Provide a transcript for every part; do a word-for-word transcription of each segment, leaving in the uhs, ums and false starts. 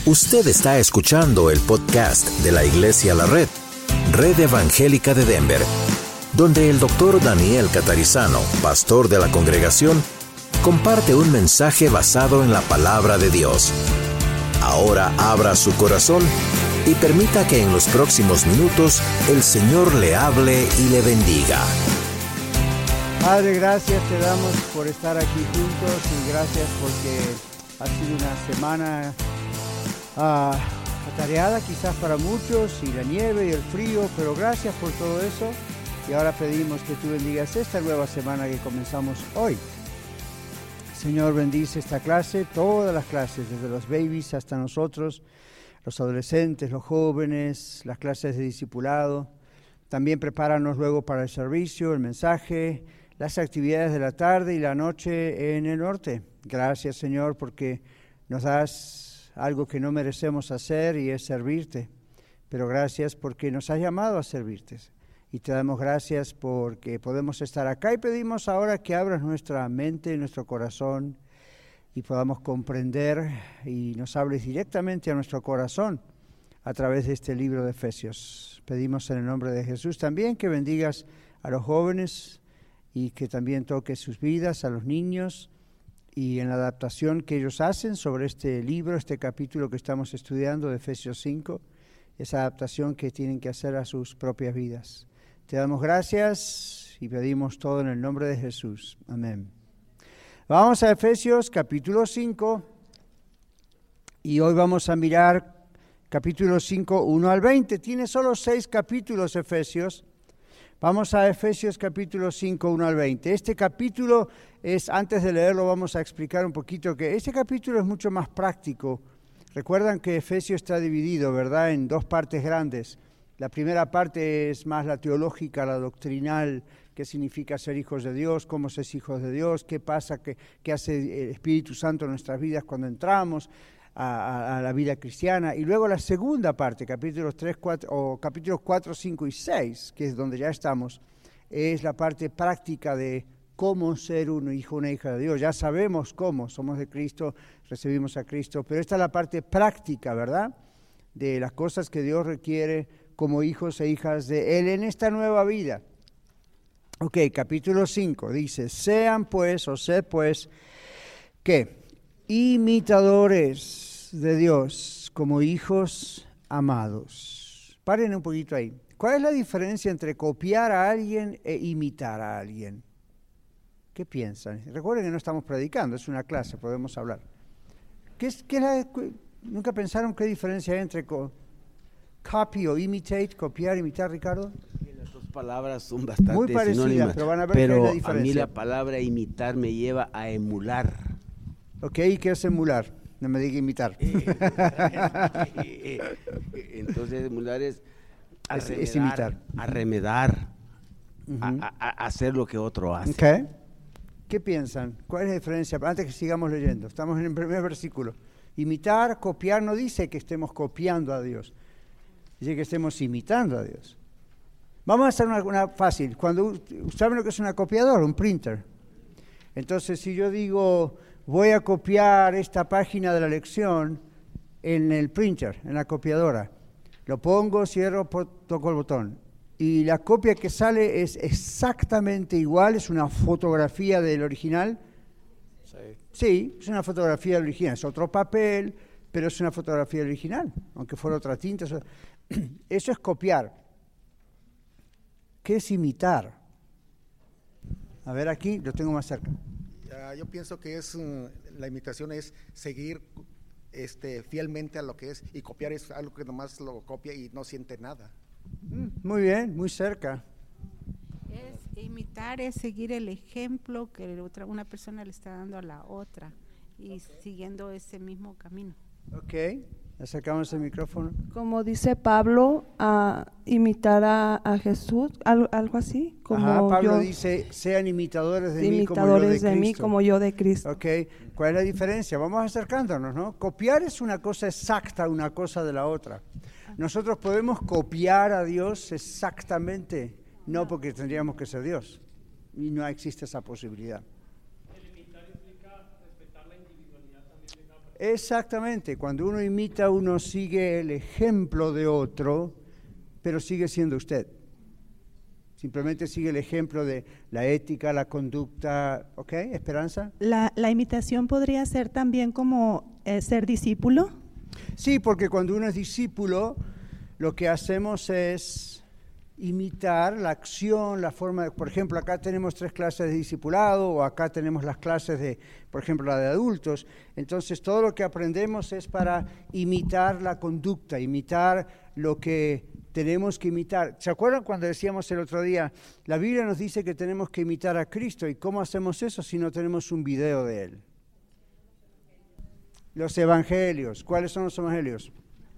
Usted está escuchando el podcast de la Iglesia La Red, Red Evangélica de Denver, donde el doctor Daniel Catarizano, pastor de la congregación, comparte un mensaje basado en la palabra de Dios. Ahora abra su corazón y permita que en los próximos minutos el Señor le hable y le bendiga. Padre, gracias te damos por estar aquí juntos y gracias porque ha sido una semana uh, atareada quizás para muchos, y la nieve y el frío, pero gracias por todo eso. Y ahora pedimos que tú bendigas esta nueva semana que comenzamos hoy. Señor, bendice esta clase, todas las clases, desde los babies hasta nosotros, los adolescentes, los jóvenes, las clases de discipulado. También prepáranos luego para el servicio, el mensaje, las actividades de la tarde y la noche en el norte. Gracias, Señor, porque nos das algo que no merecemos hacer y es servirte. Pero gracias porque nos has llamado a servirte. Y te damos gracias porque podemos estar acá y pedimos ahora que abras nuestra mente y nuestro corazón y podamos comprender y nos hables directamente a nuestro corazón a través de este libro de Efesios. Pedimos en el nombre de Jesús también que bendigas a los jóvenes y que también toques sus vidas, a los niños, y en la adaptación que ellos hacen sobre este libro, este capítulo que estamos estudiando de Efesios cinco, esa adaptación que tienen que hacer a sus propias vidas. Te damos gracias y pedimos todo en el nombre de Jesús. Amén. Vamos a Efesios capítulo cinco y hoy vamos a mirar capítulo cinco, uno al veinte. Tiene solo seis capítulos Efesios. Vamos a Efesios capítulo cinco, uno al veinte. Este capítulo es, antes de leerlo vamos a explicar un poquito que este capítulo es mucho más práctico. Recuerdan que Efesios está dividido, ¿verdad?, en dos partes grandes. La primera parte es más la teológica, la doctrinal, qué significa ser hijos de Dios, cómo ser hijos de Dios, qué pasa, qué, qué hace el Espíritu Santo en nuestras vidas cuando entramos a, a, a la vida cristiana. Y luego la segunda parte, capítulos tres, cuatro, o capítulos cuatro, cinco y seis, que es donde ya estamos, es la parte práctica de cómo ser un hijo, una hija de Dios. Ya sabemos cómo, somos de Cristo, recibimos a Cristo, pero esta es la parte práctica, ¿verdad?, de las cosas que Dios requiere como hijos e hijas de Él en esta nueva vida. Ok, capítulo cinco dice, sean pues, o sed pues, ¿qué? Imitadores de Dios como hijos amados. Paren un poquito ahí. ¿Cuál es la diferencia entre copiar a alguien e imitar a alguien? ¿Qué piensan? Recuerden que no estamos predicando, es una clase, podemos hablar. ¿Qué es, qué es la, ¿Nunca pensaron qué diferencia hay entre co- copy o imitate, copiar, imitar, Ricardo? Las dos palabras son bastante muy parecidas, sinónimas, pero van a ver pero que hay la a diferencia. mí la palabra imitar me lleva a emular. Ok, ¿y qué es emular? No me diga imitar. Entonces emular es arremedar, es imitar. arremedar Uh-huh. a, a, a hacer lo que otro hace. Okay. ¿Qué piensan? ¿Cuál es la diferencia? Antes que sigamos leyendo, estamos en el primer versículo. Imitar, copiar, no dice que estemos copiando a Dios, dice que estemos imitando a Dios. Vamos a hacer una, una fácil. Cuando ¿saben lo que es una copiadora? Un printer. Entonces, si yo digo, voy a copiar esta página de la lección en el printer, en la copiadora, lo pongo, cierro, toco el botón. Y la copia que sale es exactamente igual, es una fotografía del original. Sí. Sí, es una fotografía del original, es otro papel, pero es una fotografía del original, aunque fuera otra tinta. Eso, eso es copiar. ¿Qué es imitar? A ver, aquí lo tengo más cerca. Uh, yo pienso que es uh, la imitación es seguir este, fielmente a lo que es, y copiar es algo que nomás lo copia y no siente nada. Muy bien, muy cerca. Es imitar, es seguir el ejemplo que otra, una persona le está dando a la otra y okay. siguiendo ese mismo camino. Ok, acercamos el micrófono. Como dice Pablo, uh, imitar a, a Jesús, algo, algo así. Como Ajá, Pablo yo, dice, sean imitadores de imitadores mí como yo de, de Cristo. mí como yo de Cristo. Ok, ¿cuál es la diferencia? Vamos acercándonos, ¿no? Copiar es una cosa exacta, una cosa de la otra. Nosotros podemos copiar a Dios exactamente, no porque tendríamos que ser Dios, y no existe esa posibilidad. El imitar implica Exactamente, cuando uno imita, uno sigue el ejemplo de otro, pero sigue siendo usted. Simplemente sigue el ejemplo de la ética, la conducta. ¿Ok, Esperanza? La, la imitación podría ser también como eh, ser discípulo. Sí, porque cuando uno es discípulo, lo que hacemos es imitar la acción, la forma de, por ejemplo, acá tenemos tres clases de discipulado, o acá tenemos las clases de, por ejemplo, la de adultos. Entonces, todo lo que aprendemos es para imitar la conducta, imitar lo que tenemos que imitar. ¿Se acuerdan cuando decíamos el otro día, la Biblia nos dice que tenemos que imitar a Cristo? ¿Y cómo hacemos eso si no tenemos un video de Él? Los evangelios. ¿Cuáles son los evangelios?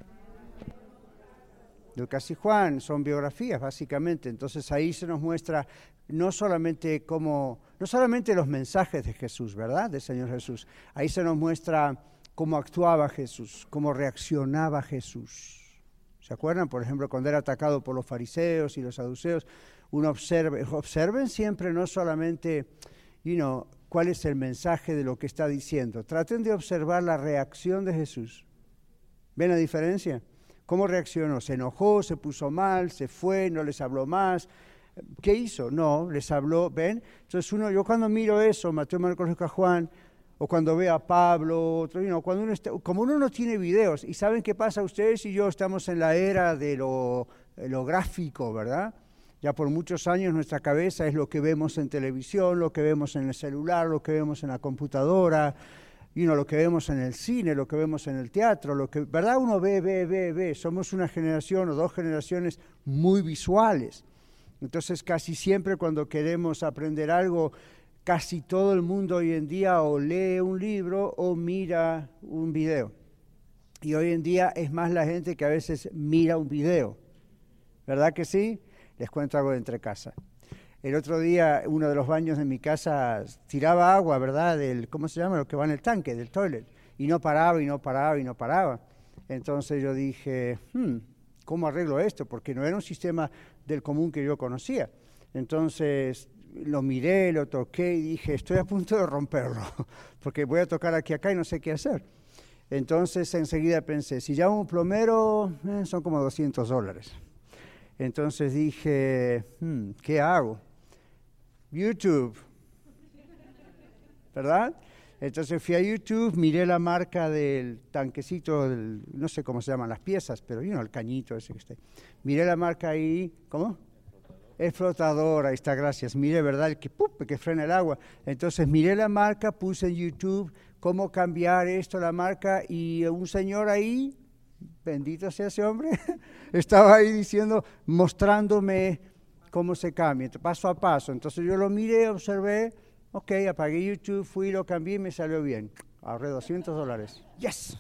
Lucas y Juan, son biografías básicamente. Entonces ahí se nos muestra no solamente cómo, no solamente los mensajes de Jesús, ¿verdad? Del Señor Jesús. Ahí se nos muestra cómo actuaba Jesús, cómo reaccionaba Jesús. ¿Se acuerdan? Por ejemplo, cuando era atacado por los fariseos y los saduceos, uno observe, observen siempre no solamente, you know, cuál es el mensaje de lo que está diciendo. Traten de observar la reacción de Jesús. ¿Ven la diferencia? ¿Cómo reaccionó? ¿Se enojó? ¿Se puso mal? ¿Se fue? ¿No les habló más? ¿Qué hizo? No, les habló. ¿Ven? Entonces uno, yo cuando miro eso, Mateo, Marcos, Lucas, Juan, o cuando veo a Pablo, otro, you know, cuando uno está, como uno no tiene videos, y ¿saben qué pasa? Ustedes y yo estamos en la era de lo, lo gráfico, ¿verdad? Ya por muchos años nuestra cabeza es lo que vemos en televisión, lo que vemos en el celular, lo que vemos en la computadora, you know, lo que vemos en el cine, lo que vemos en el teatro, lo que, ¿verdad? Uno ve, ve, ve, ve. Somos una generación o dos generaciones muy visuales. Entonces casi siempre cuando queremos aprender algo, casi todo el mundo hoy en día o lee un libro o mira un video. Y hoy en día es más la gente que a veces mira un video. ¿Verdad que sí? Les cuento algo de entre casa. El otro día, uno de los baños de mi casa tiraba agua, ¿verdad? Del, ¿cómo se llama? Lo que va en el tanque, del toilet. Y no paraba, y no paraba, y no paraba. Entonces yo dije, hmm, ¿cómo arreglo esto? Porque no era un sistema del común que yo conocía. Entonces lo miré, lo toqué y dije, estoy a punto de romperlo, porque voy a tocar aquí acá y no sé qué hacer. Entonces enseguida pensé, si llamo a un plomero, eh, son como doscientos dólares. Entonces dije, hmm, ¿qué hago? YouTube, ¿verdad? Entonces fui a YouTube, miré la marca del tanquecito, del, no sé cómo se llaman las piezas, pero you know, el cañito ese que está. Miré la marca ahí, ¿cómo? El flotador, ahí está, gracias. Miré, ¿verdad? El que, ¡pup!, que frena el agua. Entonces miré la marca, puse en YouTube cómo cambiar esto, la marca, y un señor ahí, bendito sea ese hombre, estaba ahí diciendo, mostrándome cómo se cambia, paso a paso. Entonces yo lo miré, observé, ok, apagué YouTube, fui, lo cambié y me salió bien. Ahorré doscientos dólares. ¡Yes!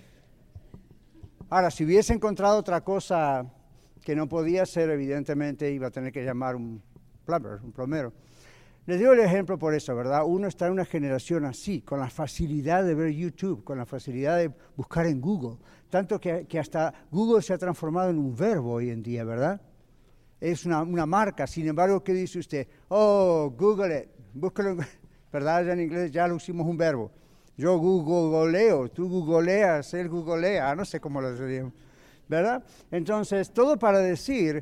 Ahora, si hubiese encontrado otra cosa que no podía hacer, evidentemente iba a tener que llamar un plumber, un plomero. Les digo el ejemplo por eso, ¿verdad? Uno está en una generación así, con la facilidad de ver YouTube, con la facilidad de buscar en Google. Tanto que, que hasta Google se ha transformado en un verbo hoy en día, ¿verdad? Es una, una marca. Sin embargo, ¿qué dice usted? Oh, Google it, búscalo, ¿verdad? Ya en inglés ya lo hicimos un verbo. Yo googleo, tú googleas, él googlea, no sé cómo lo diríamos, ¿verdad? Entonces, todo para decir,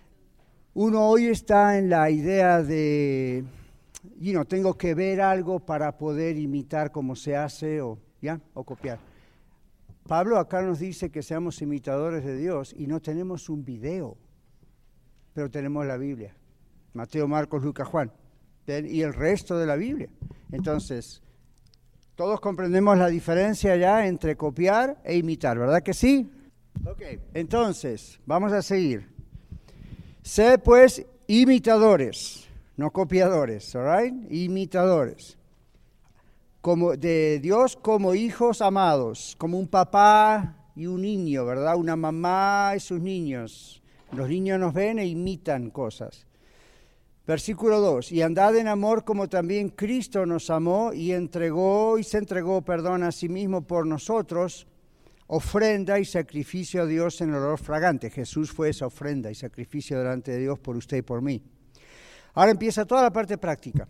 uno hoy está en la idea de, you know, tengo que ver algo para poder imitar cómo se hace o, ¿ya? o copiar. Pablo acá nos dice que seamos imitadores de Dios y no tenemos un video, pero tenemos la Biblia. Mateo, Marcos, Lucas, Juan, y el resto de la Biblia. Entonces, todos comprendemos la diferencia ya entre copiar e imitar, ¿verdad que sí? Ok, entonces, vamos a seguir. Sed pues imitadores, no copiadores, all right? Imitadores. Como de Dios como hijos amados, como un papá y un niño, ¿verdad? Una mamá y sus niños. Los niños nos ven e imitan cosas. Versículo dos, y andad en amor como también Cristo nos amó y entregó y se entregó, perdón, a sí mismo por nosotros, ofrenda y sacrificio a Dios en olor fragante. Jesús fue esa ofrenda y sacrificio delante de Dios por usted y por mí. Ahora empieza toda la parte práctica.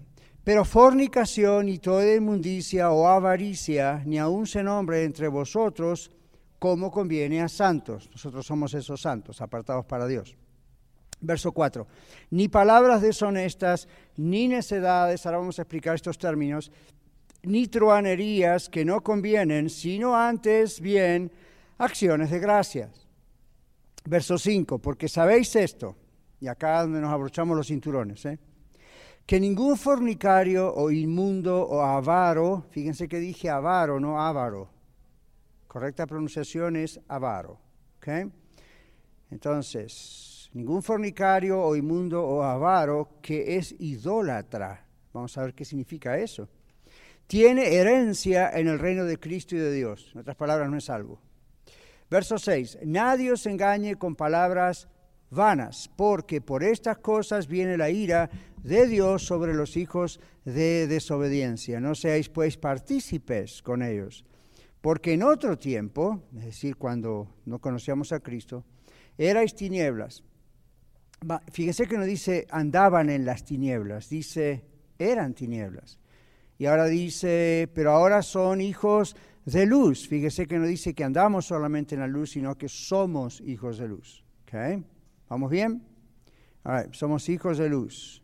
Pero fornicación y toda inmundicia o avaricia, ni aun se nombre entre vosotros como conviene a santos. Nosotros somos esos santos, apartados para Dios. Verso cuatro. Ni palabras deshonestas, ni necedades, ahora vamos a explicar estos términos, ni truhanerías que no convienen, sino antes bien acciones de gracias. Verso cinco. Porque sabéis esto, y acá donde nos abrochamos los cinturones, ¿eh? que ningún fornicario o inmundo o avaro, fíjense que dije avaro, no avaro, correcta pronunciación es avaro, ¿ok? Entonces, ningún fornicario o inmundo o avaro que es idólatra, vamos a ver qué significa eso, tiene herencia en el reino de Cristo y de Dios, en otras palabras no es salvo. Verso seis, nadie os engañe con palabras vanas, porque por estas cosas viene la ira de Dios sobre los hijos de desobediencia. No seáis pues partícipes con ellos, porque en otro tiempo, es decir, cuando no conocíamos a Cristo, erais tinieblas. Fíjense que no dice andaban en las tinieblas, dice eran tinieblas. Y ahora dice, pero ahora son hijos de luz. Fíjese que no dice que andamos solamente en la luz, sino que somos hijos de luz. ¿Okay? ¿Vamos bien? All right, somos hijos de luz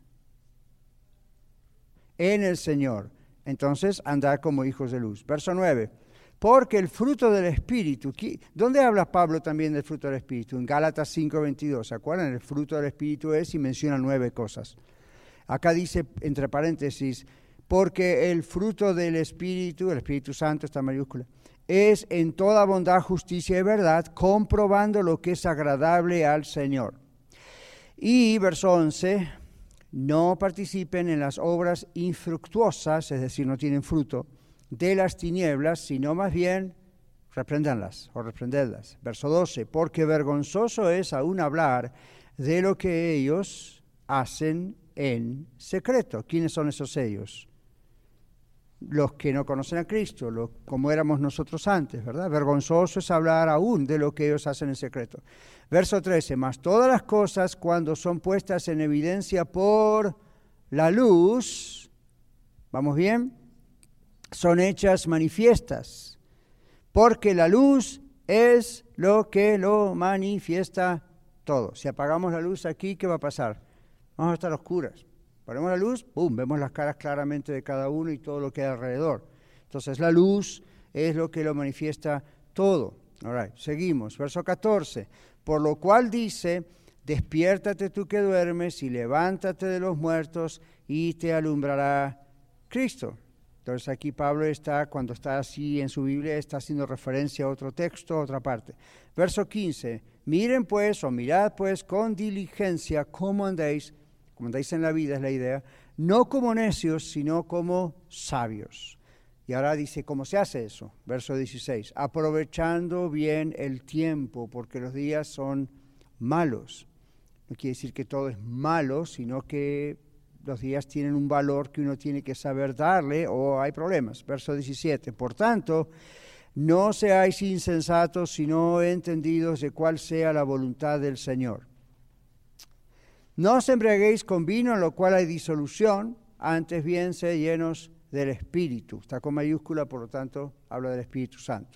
en el Señor. Entonces, andar como hijos de luz. Verso nueve. Porque el fruto del Espíritu, ¿dónde habla Pablo también del fruto del Espíritu? En Gálatas cinco veintidós, ¿se acuerdan? El fruto del Espíritu es y menciona nueve cosas. Acá dice, entre paréntesis, porque el fruto del Espíritu, el Espíritu Santo, esta mayúscula, es en toda bondad, justicia y verdad, comprobando lo que es agradable al Señor. Y verso once, no participen en las obras infructuosas, es decir, no tienen fruto, de las tinieblas, sino más bien repréndanlas o reprendedlas. Verso doce, porque vergonzoso es aún hablar de lo que ellos hacen en secreto. ¿Quiénes son esos ellos? Los que no conocen a Cristo, lo, como éramos nosotros antes, ¿verdad? Vergonzoso es hablar aún de lo que ellos hacen en secreto. Verso trece, mas todas las cosas cuando son puestas en evidencia por la luz, ¿vamos bien? Son hechas manifiestas, porque la luz es lo que lo manifiesta todo. Si apagamos la luz aquí, ¿qué va a pasar? Vamos a estar oscuras. Ponemos la luz, ¡pum!, vemos las caras claramente de cada uno y todo lo que hay alrededor. Entonces la luz es lo que lo manifiesta todo. All right, seguimos, verso catorce. Por lo cual dice, despiértate tú que duermes y levántate de los muertos y te alumbrará Cristo. Entonces aquí Pablo está, cuando está así en su Biblia, está haciendo referencia a otro texto, a otra parte. Verso quince, miren pues, o mirad pues con diligencia cómo andéis, como andáis en la vida es la idea, no como necios, sino como sabios. Y ahora dice, ¿cómo se hace eso? Verso dieciséis, aprovechando bien el tiempo, porque los días son malos. No quiere decir que todo es malo, sino que los días tienen un valor que uno tiene que saber darle o hay problemas. Verso diecisiete, por tanto, no seáis insensatos, sino entendidos de cuál sea la voluntad del Señor. No os embriaguéis con vino, en lo cual hay disolución, antes bien sed llenos del Espíritu. Está con mayúscula, por lo tanto, habla del Espíritu Santo.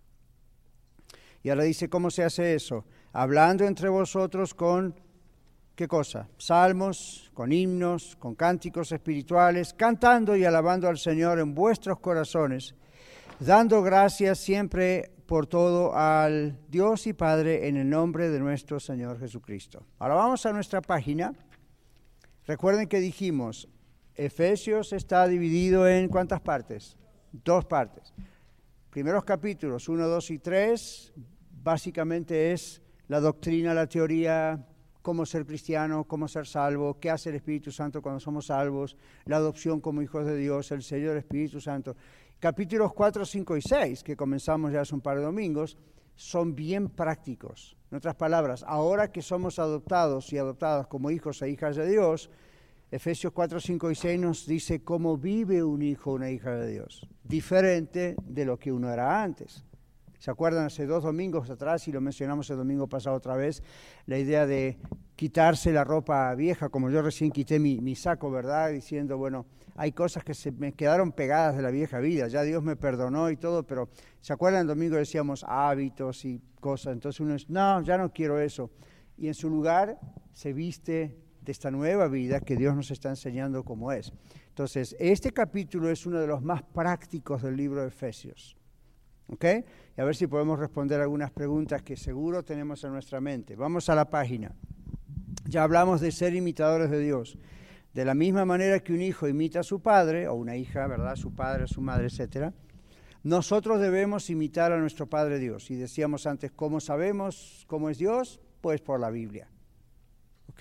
Y ahora dice, ¿cómo se hace eso? Hablando entre vosotros con, ¿qué cosa? Salmos, con himnos, con cánticos espirituales, cantando y alabando al Señor en vuestros corazones, dando gracias siempre por todo al Dios y Padre en el nombre de nuestro Señor Jesucristo. Ahora vamos a nuestra página. Recuerden que dijimos, Efesios está dividido en ¿cuántas partes? Dos partes. Primeros capítulos, uno, dos y tres, básicamente es la doctrina, la teoría, cómo ser cristiano, cómo ser salvo, qué hace el Espíritu Santo cuando somos salvos, la adopción como hijos de Dios, el sello del Espíritu Santo. Capítulos cuatro, cinco y seis, que comenzamos ya hace un par de domingos, son bien prácticos. En otras palabras, ahora que somos adoptados y adoptadas como hijos e hijas de Dios, Efesios cuatro, cinco y seis nos dice cómo vive un hijo o una hija de Dios, diferente de lo que uno era antes. ¿Se acuerdan? Hace dos domingos atrás, y lo mencionamos el domingo pasado otra vez, la idea de quitarse la ropa vieja, como yo recién quité mi, mi saco, ¿verdad? Diciendo, bueno, hay cosas que se me quedaron pegadas de la vieja vida, ya Dios me perdonó y todo, pero ¿se acuerdan? El domingo decíamos hábitos y cosas, entonces uno dice, no, ya no quiero eso. Y en su lugar se viste de esta nueva vida que Dios nos está enseñando cómo es. Entonces, este capítulo es uno de los más prácticos del libro de Efesios. ¿Ok? Y a ver si podemos responder algunas preguntas que seguro tenemos en nuestra mente. Vamos a la página. Ya hablamos de ser imitadores de Dios. De la misma manera que un hijo imita a su padre, o una hija, ¿verdad? A su padre, a su madre, etcétera. Nosotros debemos imitar a nuestro Padre Dios. Y decíamos antes, ¿cómo sabemos cómo es Dios? Pues por la Biblia. ¿Ok?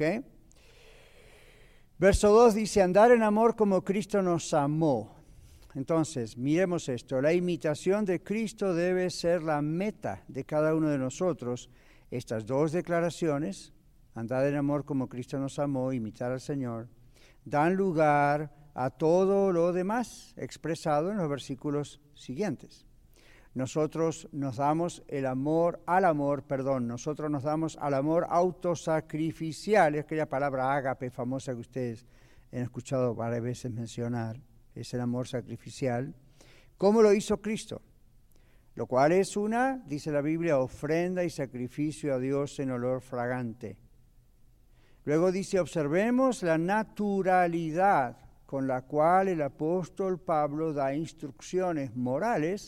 Verso dos dice, andar en amor como Cristo nos amó. Entonces, miremos esto. La imitación de Cristo debe ser la meta de cada uno de nosotros. Estas dos declaraciones, andar en amor como Cristo nos amó, imitar al Señor, dan lugar a todo lo demás expresado en los versículos siguientes. Nosotros nos damos el amor al amor, perdón, nosotros nos damos al amor autosacrificial, es aquella palabra ágape famosa que ustedes han escuchado varias veces mencionar, es el amor sacrificial, como lo hizo Cristo, lo cual es una, dice la Biblia, ofrenda y sacrificio a Dios en olor fragante. Luego dice, observemos la naturalidad con la cual el apóstol Pablo da instrucciones morales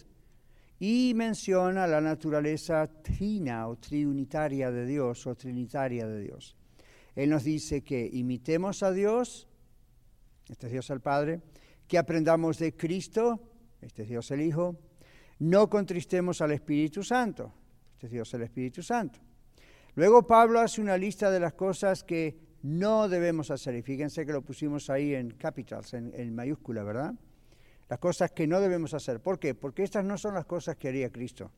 y menciona la naturaleza trina o triunitaria de Dios o trinitaria de Dios. Él nos dice que imitemos a Dios, este es Dios el Padre, que aprendamos de Cristo, este es Dios el Hijo, no contristemos al Espíritu Santo, este es Dios el Espíritu Santo. Luego Pablo hace una lista de las cosas que no debemos hacer, y fíjense que lo pusimos ahí en capitals, en, en mayúscula, ¿verdad? Las cosas que no debemos hacer. ¿Por qué? Porque estas no son las cosas que haría Cristo.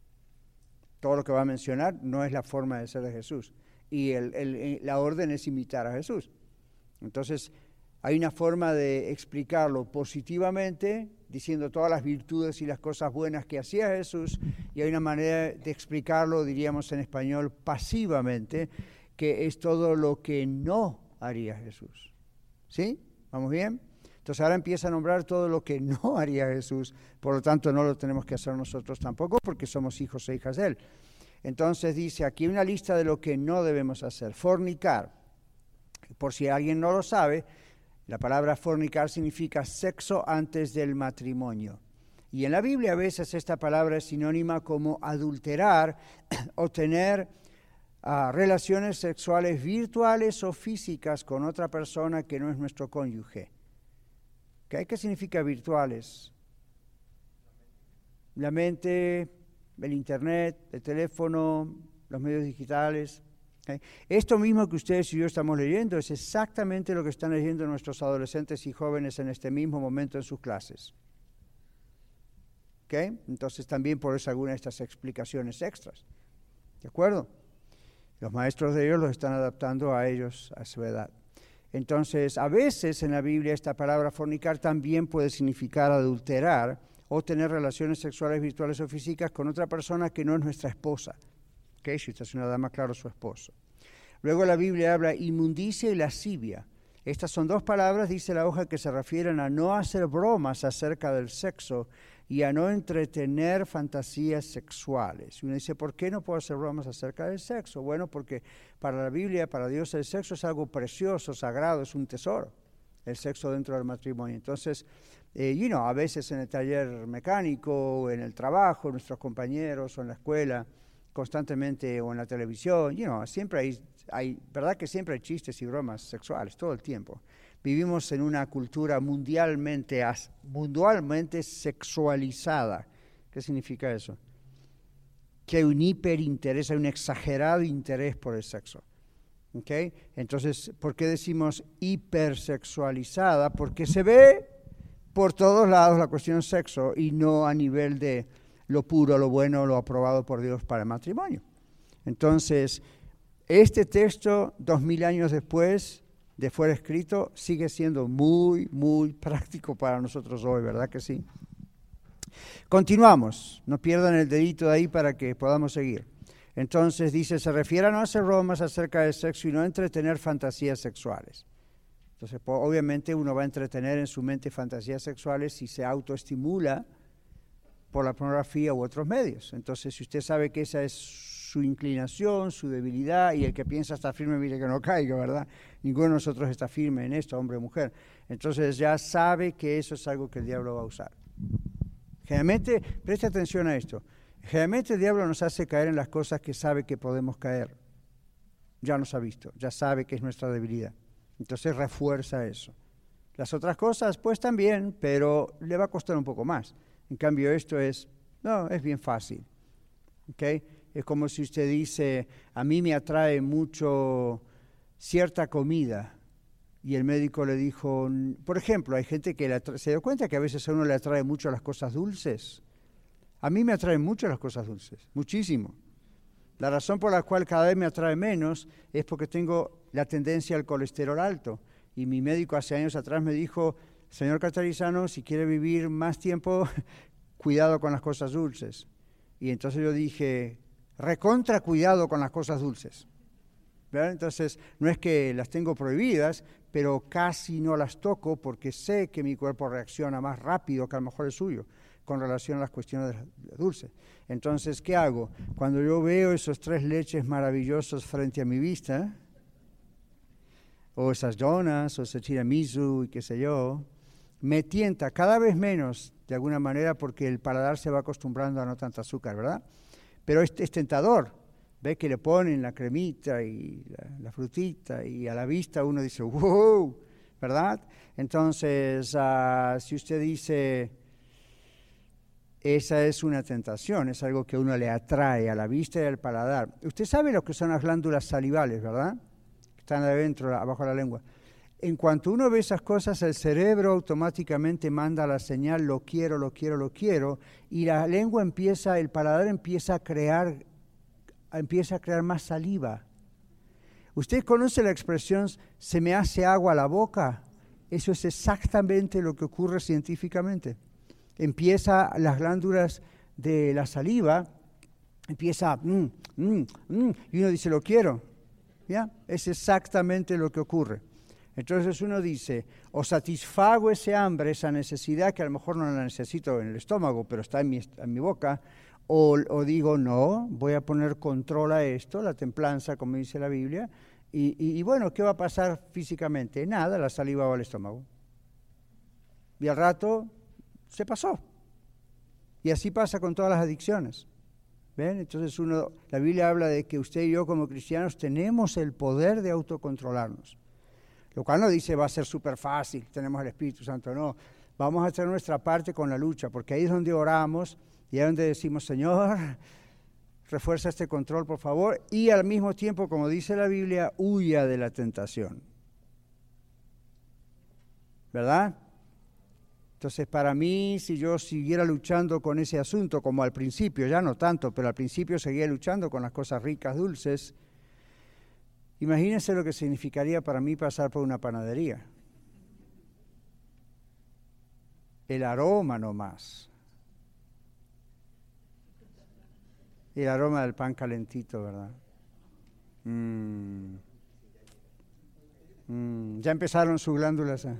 Todo lo que va a mencionar no es la forma de ser de Jesús. Y el, el, la orden es imitar a Jesús. Entonces, hay una forma de explicarlo positivamente, diciendo todas las virtudes y las cosas buenas que hacía Jesús, y hay una manera de explicarlo, diríamos en español, pasivamente, que es todo lo que no haría Jesús. ¿Sí? ¿Vamos bien? Entonces ahora empieza a nombrar todo lo que no haría Jesús, por lo tanto no lo tenemos que hacer nosotros tampoco porque somos hijos e hijas de Él. Entonces dice aquí una lista de lo que no debemos hacer. Fornicar. Por si alguien no lo sabe, la palabra fornicar significa sexo antes del matrimonio. Y en la Biblia a veces esta palabra es sinónima como adulterar o tener uh, relaciones sexuales virtuales o físicas con otra persona que no es nuestro cónyuge. ¿Qué, ¿Qué significa virtuales? La mente, el internet, el teléfono, los medios digitales. ¿Okay? Esto mismo que ustedes y yo estamos leyendo es exactamente lo que están leyendo nuestros adolescentes y jóvenes en este mismo momento en sus clases. ¿Okay? Entonces también por eso algunas de estas explicaciones extras. ¿De acuerdo? Los maestros de ellos los están adaptando a ellos, a su edad. Entonces, a veces en la Biblia esta palabra fornicar también puede significar adulterar o tener relaciones sexuales virtuales o físicas con otra persona que no es nuestra esposa. ¿Okay? Si usted es una dama, claro, su esposo. Luego la Biblia habla inmundicia y lascivia. Estas son dos palabras, dice la hoja, que se refieren a no hacer bromas acerca del sexo y a no entretener fantasías sexuales. Y uno dice, ¿por qué no puedo hacer bromas acerca del sexo? Bueno, porque para la Biblia, para Dios, el sexo es algo precioso, sagrado, es un tesoro, el sexo dentro del matrimonio. Entonces, eh, you know, a veces en el taller mecánico, en el trabajo, nuestros compañeros o en la escuela, constantemente, o en la televisión, you know, siempre hay, hay, ¿verdad que siempre hay chistes y bromas sexuales, todo el tiempo? Vivimos en una cultura mundialmente, mundialmente sexualizada. ¿Qué significa eso? Que hay un hiperinterés, hay un exagerado interés por el sexo. ¿Okay? Entonces, ¿por qué decimos hipersexualizada? Porque se ve por todos lados la cuestión sexo y no a nivel de lo puro, lo bueno, lo aprobado por Dios para el matrimonio. Entonces, este texto, dos mil años después de fuera escrito, sigue siendo muy, muy práctico para nosotros hoy, ¿verdad que sí? Continuamos, no pierdan el dedito de ahí para que podamos seguir. Entonces dice, se refiere a no hacer bromas acerca del sexo y no entretener fantasías sexuales. Entonces, po- obviamente uno va a entretener en su mente fantasías sexuales si se autoestimula por la pornografía u otros medios. Entonces, si usted sabe que esa es su inclinación, su debilidad, y el que piensa estar firme, mire que no caiga, ¿verdad? Ninguno de nosotros está firme en esto, hombre o mujer. Entonces ya sabe que eso es algo que el diablo va a usar. Generalmente, preste atención a esto, generalmente el diablo nos hace caer en las cosas que sabe que podemos caer. Ya nos ha visto, ya sabe que es nuestra debilidad. Entonces refuerza eso. Las otras cosas, pues también, pero le va a costar un poco más. En cambio, esto es, no, es bien fácil. ¿Okay? Es como si usted dice, a mí me atrae mucho cierta comida. Y el médico le dijo, por ejemplo, hay gente que le atra- se dio cuenta que a veces a uno le atrae mucho las cosas dulces. A mí me atraen mucho las cosas dulces, muchísimo. La razón por la cual cada vez me atrae menos es porque tengo la tendencia al colesterol alto. Y mi médico hace años atrás me dijo, señor Catarizano, si quiere vivir más tiempo, cuidado con las cosas dulces. Y entonces yo dije, recontra cuidado con las cosas dulces. ¿Verdad? Entonces, no es que las tengo prohibidas, pero casi no las toco porque sé que mi cuerpo reacciona más rápido que a lo mejor el suyo con relación a las cuestiones de las dulces. Entonces, ¿qué hago? Cuando yo veo esos tres leches maravillosos frente a mi vista, o esas donas, o ese tiramisú y qué sé yo, me tienta cada vez menos, de alguna manera, porque el paladar se va acostumbrando a no tanto azúcar, ¿verdad? Pero es, es tentador. Ve que le ponen la cremita y la, la frutita y a la vista uno dice, wow, ¿verdad? Entonces, uh, si usted dice, esa es una tentación, es algo que a uno le atrae a la vista y al paladar. Usted sabe lo que son las glándulas salivales, ¿verdad? Están adentro, abajo de la lengua. En cuanto uno ve esas cosas, el cerebro automáticamente manda la señal, lo quiero, lo quiero, lo quiero, y la lengua empieza, el paladar empieza a crear empieza a crear más saliva. ¿Usted conoce la expresión se me hace agua la boca? Eso es exactamente lo que ocurre científicamente. Empieza las glándulas de la saliva, empieza mm, mm, mm, y uno dice lo quiero. ¿Ya? Es exactamente lo que ocurre. Entonces uno dice, o satisfago ese hambre, esa necesidad que a lo mejor no la necesito en el estómago, pero está en mi, en mi boca, O, o digo, no, voy a poner control a esto, la templanza, como dice la Biblia, y, y, y bueno, ¿qué va a pasar físicamente? Nada, la saliva va al estómago. Y al rato se pasó. Y así pasa con todas las adicciones. ¿Ven? Entonces uno, la Biblia habla de que usted y yo como cristianos tenemos el poder de autocontrolarnos. Lo cual no dice va a ser súper fácil, tenemos el Espíritu Santo, no. Vamos a hacer nuestra parte con la lucha, porque ahí es donde oramos, y es donde decimos, Señor, refuerza este control, por favor, y al mismo tiempo, como dice la Biblia, huya de la tentación. ¿Verdad? Entonces, para mí, si yo siguiera luchando con ese asunto, como al principio, ya no tanto, pero al principio seguía luchando con las cosas ricas, dulces, imagínense lo que significaría para mí pasar por una panadería. El aroma nomás. El aroma del pan calentito, ¿verdad? Mm. Mm. Ya empezaron sus glándulas. ¿Eh?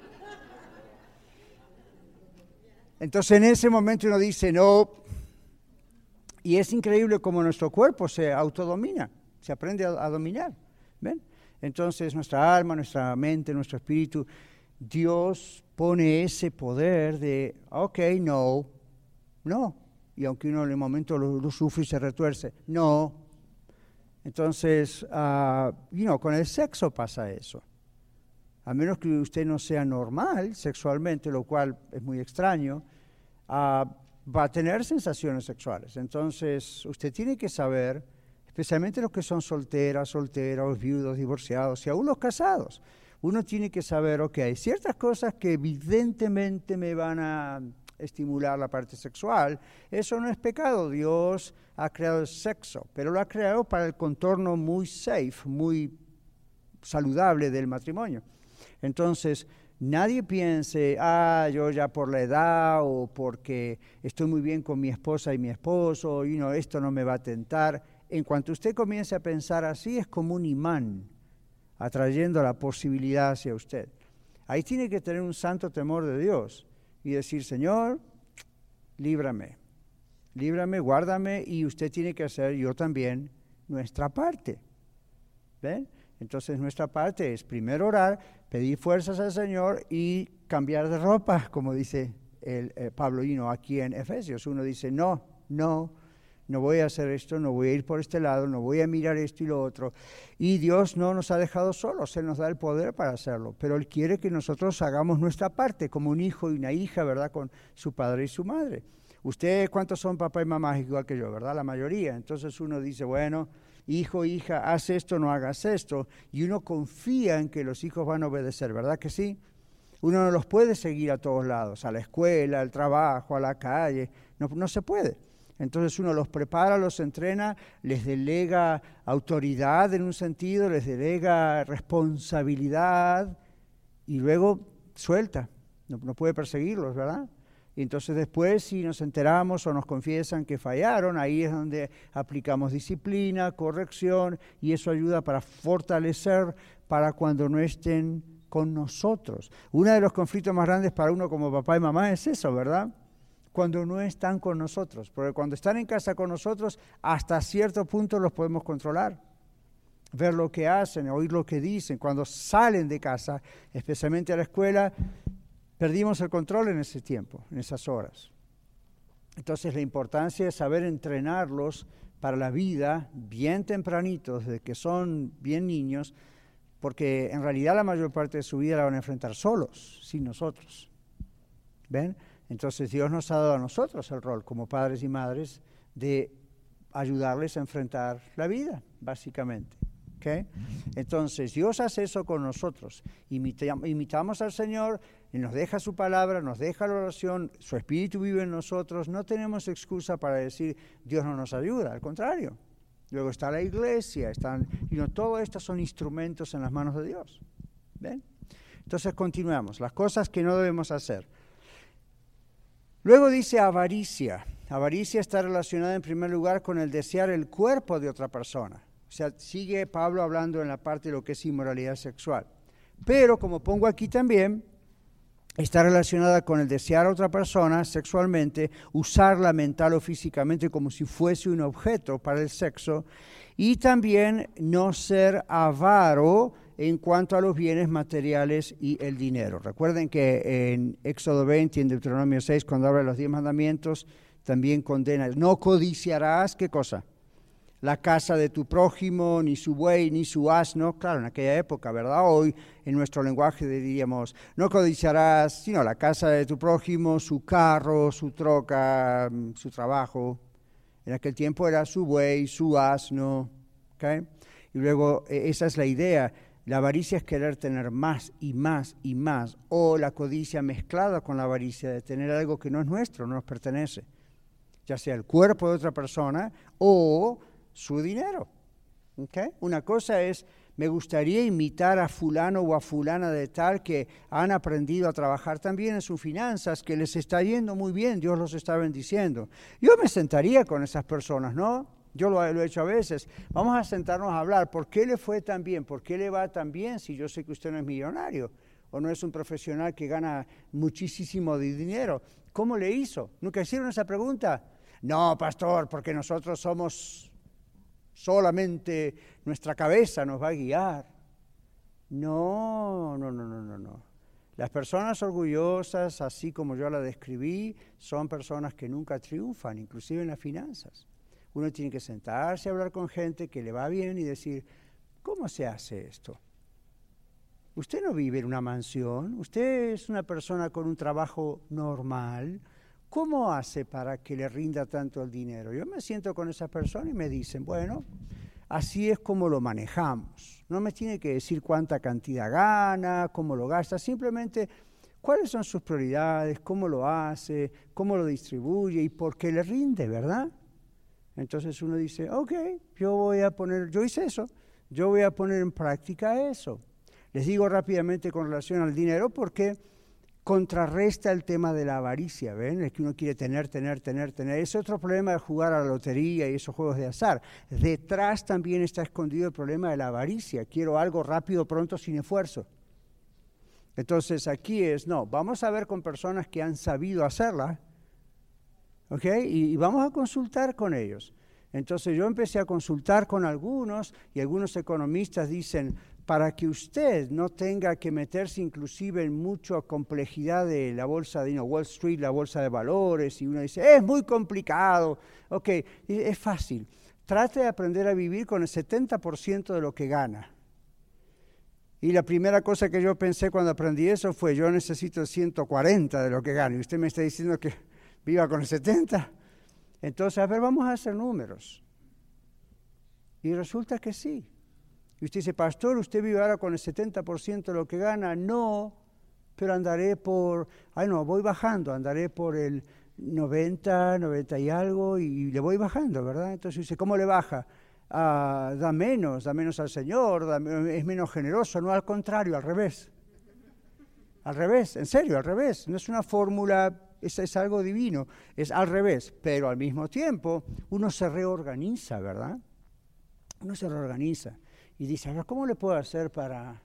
Entonces en ese momento uno dice, no. Y es increíble cómo nuestro cuerpo se autodomina, se aprende a, a dominar. ¿Ven? Entonces nuestra alma, nuestra mente, nuestro espíritu, Dios pone ese poder de, ok, no, no. Y aunque uno en el momento lo, lo sufre y se retuerce, no. Entonces, uh, you know, con el sexo pasa eso. A menos que usted no sea normal sexualmente, lo cual es muy extraño, uh, va a tener sensaciones sexuales. Entonces, usted tiene que saber, especialmente los que son solteras, solteros, viudos, divorciados, y aún los casados, uno tiene que saber, ok, hay ciertas cosas que evidentemente me van a estimular la parte sexual, eso no es pecado. Dios ha creado el sexo, pero lo ha creado para el contorno muy safe, muy saludable del matrimonio. Entonces, Nadie piense, ah, yo ya por la edad o porque estoy muy bien con mi esposa y mi esposo, y no, esto no me va a tentar. En cuanto usted comience a pensar así, es como un imán atrayendo la posibilidad hacia usted. Ahí tiene que tener un santo temor de Dios y decir, Señor, líbrame, líbrame, guárdame, y usted tiene que hacer, yo también, nuestra parte. ¿Ven? Entonces nuestra parte es primero orar, pedir fuerzas al Señor y cambiar de ropa, como dice el, el Pablo Hino aquí en Efesios. Uno dice, no, no, no voy a hacer esto, no voy a ir por este lado, no voy a mirar esto y lo otro. Y Dios no nos ha dejado solos, Él nos da el poder para hacerlo, pero Él quiere que nosotros hagamos nuestra parte, como un hijo y una hija, ¿verdad?, con su padre y su madre. Ustedes, ¿cuántos son papá y mamá? Igual que yo, ¿verdad? La mayoría. Entonces uno dice, bueno, hijo, hija, haz esto, no hagas esto, y uno confía en que los hijos van a obedecer, ¿verdad que sí? Uno no los puede seguir a todos lados, a la escuela, al trabajo, a la calle, no, no se puede. Entonces uno los prepara, los entrena, les delega autoridad en un sentido, les delega responsabilidad y luego suelta, no, no puede perseguirlos, ¿verdad? Y entonces después, si nos enteramos o nos confiesan que fallaron, ahí es donde aplicamos disciplina, corrección, y eso ayuda para fortalecer para cuando no estén con nosotros. Uno de los conflictos más grandes para uno como papá y mamá es eso, ¿verdad? Cuando no están con nosotros, porque cuando están en casa con nosotros, hasta cierto punto los podemos controlar, ver lo que hacen, oír lo que dicen. Cuando salen de casa, especialmente a la escuela, perdimos el control en ese tiempo, en esas horas. Entonces la importancia es saber entrenarlos para la vida bien tempranitos, desde que son bien niños, porque en realidad la mayor parte de su vida la van a enfrentar solos, sin nosotros. ¿Ven? Entonces Dios nos ha dado a nosotros el rol como padres y madres de ayudarles a enfrentar la vida, básicamente. ¿Okay? Entonces Dios hace eso con nosotros. Imita- imitamos al Señor, y nos deja su palabra, nos deja la oración, su Espíritu vive en nosotros. No tenemos excusa para decir Dios no nos ayuda, al contrario. Luego está la iglesia, están, y no, todo esto son instrumentos en las manos de Dios. ¿Ven? Entonces continuamos, las cosas que no debemos hacer. Luego dice avaricia. Avaricia está relacionada en primer lugar con el desear el cuerpo de otra persona. O sea, sigue Pablo hablando en la parte de lo que es inmoralidad sexual. Pero, como pongo aquí también, está relacionada con el desear a otra persona sexualmente, usarla mental o físicamente como si fuese un objeto para el sexo, y también no ser avaro en cuanto a los bienes materiales y el dinero. Recuerden que en Éxodo veinte y en Deuteronomio seis, cuando habla de los diez mandamientos, también condena, no codiciarás, ¿qué cosa? La casa de tu prójimo, ni su buey, ni su asno. Claro, en aquella época, ¿verdad? Hoy, en nuestro lenguaje diríamos, no codiciarás, sino la casa de tu prójimo, su carro, su troca, su trabajo. En aquel tiempo era su buey, su asno, ¿ok? Y luego, esa es la idea. La avaricia es querer tener más y más y más, o la codicia mezclada con la avaricia de tener algo que no es nuestro, no nos pertenece, ya sea el cuerpo de otra persona o su dinero. ¿Okay? Una cosa es, me gustaría imitar a fulano o a fulana de tal que han aprendido a trabajar también en sus finanzas, que les está yendo muy bien, Dios los está bendiciendo. Yo me sentaría con esas personas, ¿no? Yo lo, lo he hecho a veces. Vamos a sentarnos a hablar. ¿Por qué le fue tan bien? ¿Por qué le va tan bien si yo sé que usted no es millonario? ¿O no es un profesional que gana muchísimo de dinero? ¿Cómo le hizo? ¿Nunca hicieron esa pregunta? No, pastor, porque nosotros somos solamente, nuestra cabeza nos va a guiar. No, no, no, no, no, no. Las personas orgullosas, así como yo la describí, son personas que nunca triunfan, inclusive en las finanzas. Uno tiene que sentarse a hablar con gente que le va bien y decir, ¿cómo se hace esto? Usted no vive en una mansión, usted es una persona con un trabajo normal. ¿Cómo hace para que le rinda tanto el dinero? Yo me siento con esa persona y me dicen, bueno, así es como lo manejamos. No me tiene que decir cuánta cantidad gana, cómo lo gasta, simplemente cuáles son sus prioridades, cómo lo hace, cómo lo distribuye y por qué le rinde, ¿verdad? Entonces uno dice, ok, yo voy a poner, yo hice eso, yo voy a poner en práctica eso. Les digo rápidamente con relación al dinero porque contrarresta el tema de la avaricia, ¿ven? Es que uno quiere tener, tener, tener, tener. Es otro problema de jugar a la lotería y esos juegos de azar. Detrás también está escondido el problema de la avaricia. Quiero algo rápido, pronto, sin esfuerzo. Entonces aquí es, no, vamos a ver con personas que han sabido hacerla, ¿ok? Y, y vamos a consultar con ellos. Entonces yo empecé a consultar con algunos y algunos economistas dicen, para que usted no tenga que meterse inclusive en mucha complejidad de la bolsa de you know, Wall Street, la bolsa de valores, y uno dice, es muy complicado. Ok, es fácil. Trate de aprender a vivir con el setenta por ciento de lo que gana. Y la primera cosa que yo pensé cuando aprendí eso fue, yo necesito ciento cuarenta de lo que gano, y usted me está diciendo que viva con el setenta. Entonces, a ver, vamos a hacer números. Y resulta que sí. Y usted dice, pastor, ¿usted vive ahora con el setenta por ciento de lo que gana? No, pero andaré por, ay no, voy bajando, andaré por el noventa, noventa y algo, y le voy bajando, ¿verdad? Entonces dice, ¿cómo le baja? Ah, da menos, da menos al Señor, da, es menos generoso, no, al contrario, al revés. Al revés, en serio, al revés. No es una fórmula, es, es algo divino, es al revés, pero al mismo tiempo uno se reorganiza, ¿verdad? Uno se reorganiza. Y dice, a ver, ¿cómo le puedo hacer para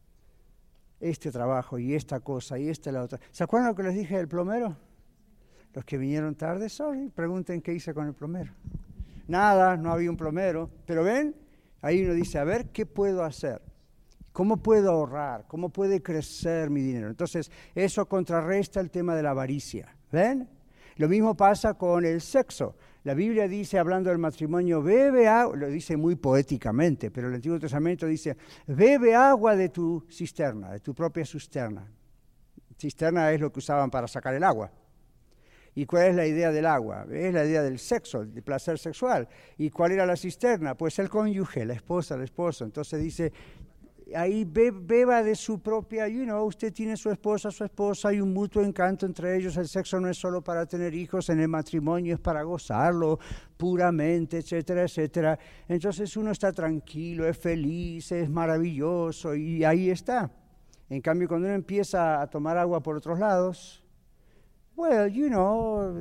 este trabajo y esta cosa y esta y la otra? ¿Se acuerdan lo que les dije del plomero? Los que vinieron tarde, sorry, pregunten qué hice con el plomero. Nada, no había un plomero. Pero ven, ahí uno dice, a ver, ¿qué puedo hacer? ¿Cómo puedo ahorrar? ¿Cómo puede crecer mi dinero? Entonces, eso contrarresta el tema de la avaricia. ¿Ven? Lo mismo pasa con el sexo. La Biblia dice, hablando del matrimonio, bebe agua, lo dice muy poéticamente, pero el Antiguo Testamento dice, bebe agua de tu cisterna, de tu propia cisterna. Cisterna es lo que usaban para sacar el agua. ¿Y cuál es la idea del agua? Es la idea del sexo, del placer sexual. ¿Y cuál era la cisterna? Pues el cónyuge, la esposa, el esposo. Entonces dice, ahí be, beba de su propia, you know, usted tiene su esposa, su esposa, hay un mutuo encanto entre ellos, el sexo no es solo para tener hijos, en el matrimonio es para gozarlo puramente, etcétera, etcétera. Entonces uno está tranquilo, es feliz, es maravilloso y ahí está. En cambio, cuando uno empieza a tomar agua por otros lados, well, you know,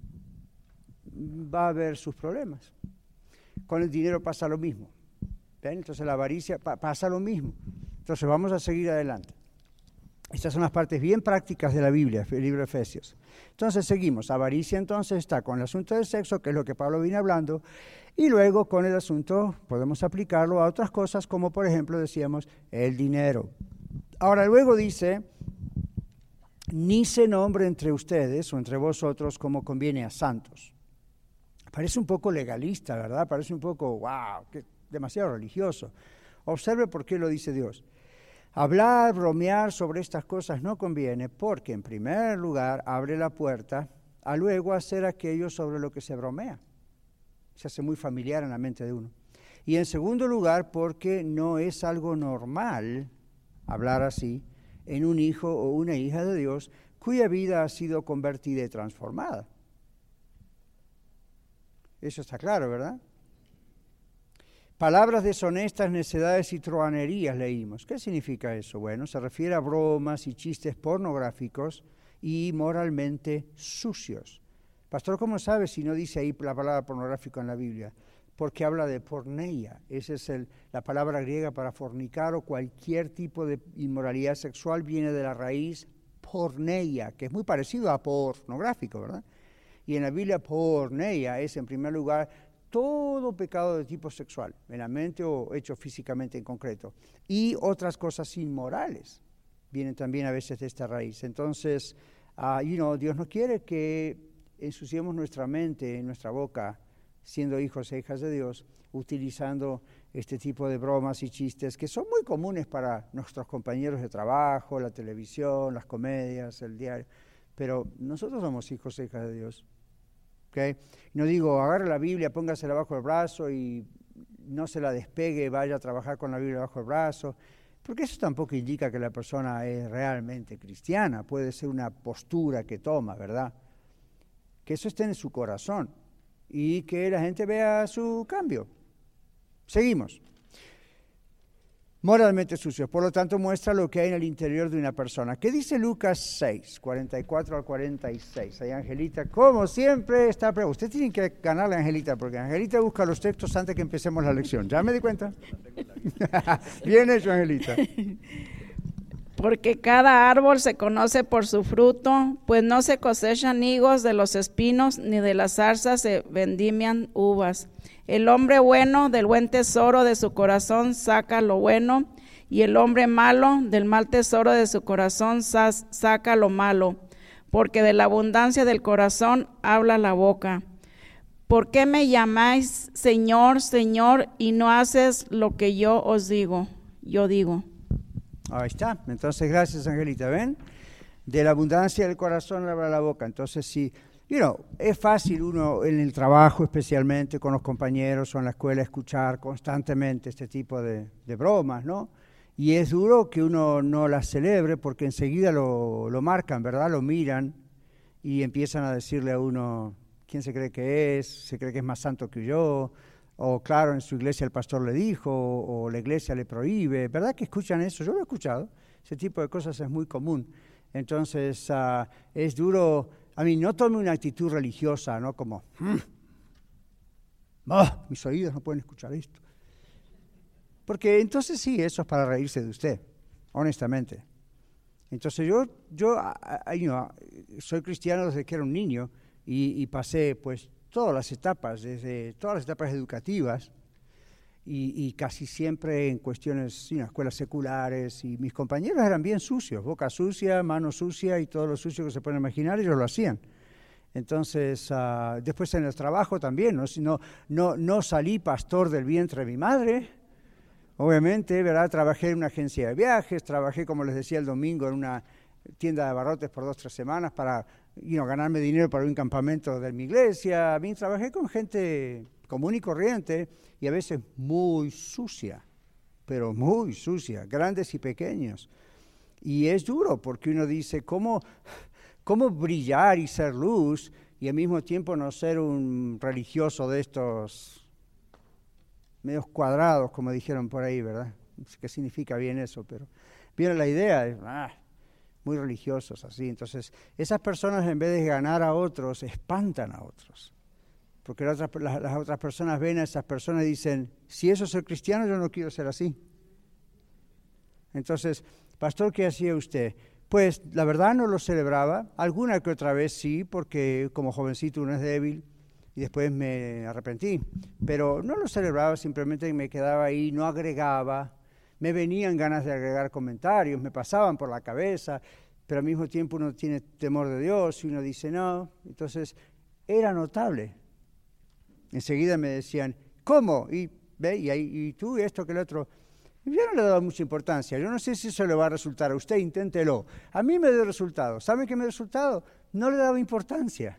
va a haber sus problemas. Con el dinero pasa lo mismo. ¿Ven? Entonces la avaricia pa- pasa lo mismo. Entonces vamos a seguir adelante. Estas son las partes bien prácticas de la Biblia, el libro de Efesios. Entonces seguimos. Avaricia entonces está con el asunto del sexo, que es lo que Pablo viene hablando, y luego con el asunto podemos aplicarlo a otras cosas como por ejemplo decíamos el dinero. Ahora luego dice, ni se nombre entre ustedes o entre vosotros como conviene a santos. Parece un poco legalista, ¿verdad? Parece un poco, wow, qué demasiado religioso. Observe por qué lo dice Dios. Hablar, bromear sobre estas cosas no conviene porque, en primer lugar, abre la puerta a luego hacer aquello sobre lo que se bromea. Se hace muy familiar en la mente de uno. Y en segundo lugar, porque no es algo normal hablar así en un hijo o una hija de Dios cuya vida ha sido convertida y transformada. Eso está claro, ¿verdad? Palabras deshonestas, necedades y truhanerías leímos. ¿Qué significa eso? Bueno, se refiere a bromas y chistes pornográficos y moralmente sucios. Pastor, ¿cómo sabe si no dice ahí la palabra pornográfico en la Biblia? Porque habla de porneia. Esa es el, la palabra griega para fornicar o cualquier tipo de inmoralidad sexual viene de la raíz porneia, que es muy parecido a pornográfico, ¿verdad? Y en la Biblia porneia es en primer lugar todo pecado de tipo sexual, en la mente o hecho físicamente en concreto. Y otras cosas inmorales vienen también a veces de esta raíz. Entonces, uh, you know, Dios no quiere que ensuciemos nuestra mente, nuestra boca, siendo hijos e hijas de Dios, utilizando este tipo de bromas y chistes que son muy comunes para nuestros compañeros de trabajo, la televisión, las comedias, el diario. Pero nosotros somos hijos e hijas de Dios. ¿Okay? No digo, agarre la Biblia, póngasela bajo el brazo y no se la despegue, vaya a trabajar con la Biblia bajo el brazo, porque eso tampoco indica que la persona es realmente cristiana, puede ser una postura que toma, ¿verdad? Que eso esté en su corazón y que la gente vea su cambio. Seguimos. moralmente sucios. Por lo tanto, muestra lo que hay en el interior de una persona. ¿Qué dice Lucas seis, cuarenta y cuatro al cuarenta y seis? Ahí Angelita, como siempre, está preparada. Usted tiene que ganarle a Angelita, porque Angelita busca los textos antes que empecemos la lección. ¿Ya me di cuenta? Bien hecho, Angelita. Porque cada árbol se conoce por su fruto, pues no se cosechan higos de los espinos, ni de las zarzas se vendimian uvas. El hombre bueno del buen tesoro de su corazón saca lo bueno, y el hombre malo del mal tesoro de su corazón saca lo malo, porque de la abundancia del corazón habla la boca. ¿Por qué me llamáis Señor, Señor, y no haces lo que yo os digo? Yo digo. Ahí está. Entonces, gracias, Angelita. ¿Ven? De la abundancia del corazón habla la boca. Entonces, sí, you know, es fácil uno en el trabajo, especialmente con los compañeros o en la escuela, escuchar constantemente este tipo de, de bromas, ¿no? Y es duro que uno no las celebre porque enseguida lo, lo marcan, ¿verdad? Lo miran y empiezan a decirle a uno quién se cree que es, se cree que es más santo que yo. O claro, en su iglesia el pastor le dijo, o, o la iglesia le prohíbe. ¿Verdad que escuchan eso? Yo lo he escuchado. Ese tipo de cosas es muy común. Entonces, uh, es duro. A mí, no tome una actitud religiosa, ¿no? Como, mm, oh, mis oídos no pueden escuchar esto. Porque entonces sí, eso es para reírse de usted, honestamente. Entonces yo, yo I, you know, soy cristiano desde que era un niño y, y pasé, pues, todas las etapas, desde todas las etapas educativas y, y casi siempre en cuestiones, you know, escuelas seculares, y mis compañeros eran bien sucios, boca sucia, mano sucia y todo lo sucio que se pueden imaginar, ellos lo hacían. Entonces, uh, después en el trabajo también, ¿no? No, no, no salí pastor del vientre de mi madre, obviamente, ¿verdad? Trabajé en una agencia de viajes, trabajé, como les decía el domingo, en una tienda de abarrotes por dos, tres semanas para you know, ganarme dinero para un campamento de mi iglesia. A mí trabajé con gente común y corriente y a veces muy sucia, pero muy sucia, grandes y pequeños. Y es duro porque uno dice, ¿cómo, cómo brillar y ser luz y al mismo tiempo no ser un religioso de estos medios cuadrados, como dijeron por ahí, ¿verdad? No sé qué significa bien eso, pero viene la idea de, ah, muy religiosos así. Entonces, esas personas en vez de ganar a otros, espantan a otros. Porque las otras, las, las otras personas ven a esas personas y dicen, si eso es ser cristiano, yo no quiero ser así. Entonces, pastor, ¿qué hacía usted? Pues, la verdad no lo celebraba. Alguna que otra vez sí, porque como jovencito uno es débil y después me arrepentí. Pero no lo celebraba, simplemente me quedaba ahí, no agregaba. Me venían ganas de agregar comentarios, me pasaban por la cabeza, pero al mismo tiempo uno tiene temor de Dios y uno dice no. Entonces, era notable. Enseguida me decían, ¿cómo? Y, ¿ve? y, ahí, y tú, esto, que el otro. Y yo no le daba mucha importancia. Yo no sé si eso le va a resultar a usted, inténtelo. A mí me dio resultado. ¿Saben qué me dio resultado? No le daba importancia.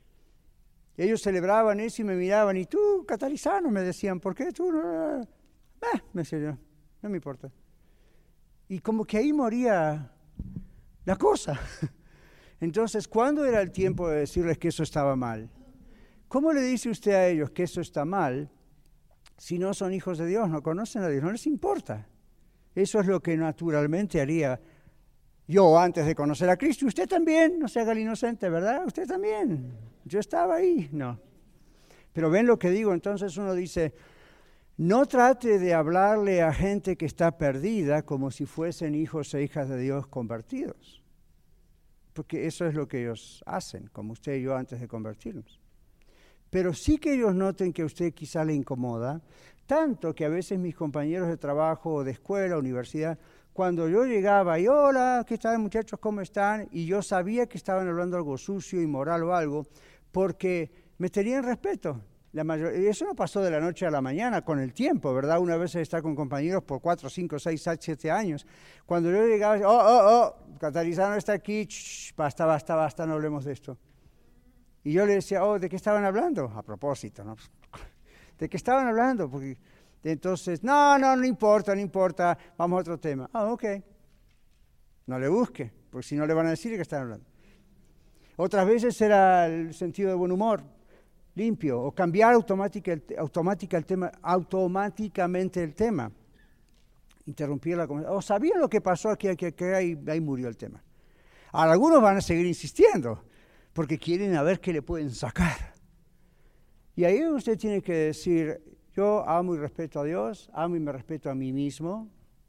Y ellos celebraban eso y me miraban, y tú, Catarizano, me decían, ¿por qué tú no? Ah, me decía yo. No me importa. Y como que ahí moría la cosa. Entonces, ¿cuándo era el tiempo de decirles que eso estaba mal? ¿Cómo le dice usted a ellos que eso está mal si no son hijos de Dios, no conocen a Dios, no les importa? Eso es lo que naturalmente haría yo antes de conocer a Cristo. Usted también, no se haga el inocente, ¿verdad? Usted también. Yo estaba ahí, no. Pero ven lo que digo, entonces uno dice, no trate de hablarle a gente que está perdida como si fuesen hijos e hijas de Dios convertidos. Porque eso es lo que ellos hacen, como usted y yo antes de convertirnos. Pero sí que ellos noten que a usted quizá le incomoda, tanto que a veces mis compañeros de trabajo, de escuela, universidad, cuando yo llegaba y hola, ¿qué tal muchachos? ¿Cómo están? Y yo sabía que estaban hablando algo sucio, inmoral o algo, porque me tenían respeto. La mayor, eso no pasó de la noche a la mañana, con el tiempo, ¿verdad? Una vez está con compañeros por cuatro, cinco, seis, siete años. Cuando yo llegaba, oh, oh, oh, Catarizano está aquí, shh, basta, basta, basta, no hablemos de esto. Y yo le decía, oh, ¿de qué estaban hablando? A propósito, ¿no? ¿De qué estaban hablando? Porque entonces, no, no, no importa, no importa, vamos a otro tema. Ah, ok. No le busque, porque si no le van a decir de qué están hablando. Otras veces era el sentido de buen humor, limpio, o cambiar automática el, automática el tema, automáticamente el tema. interrumpir la conversación. O sabían lo que pasó aquí, aquí, aquí, ahí, ahí murió el tema. Ahora, algunos van a seguir insistiendo, porque quieren a ver qué le pueden sacar. Y ahí usted tiene que decir, yo amo y respeto a Dios, amo y me respeto a mí mismo.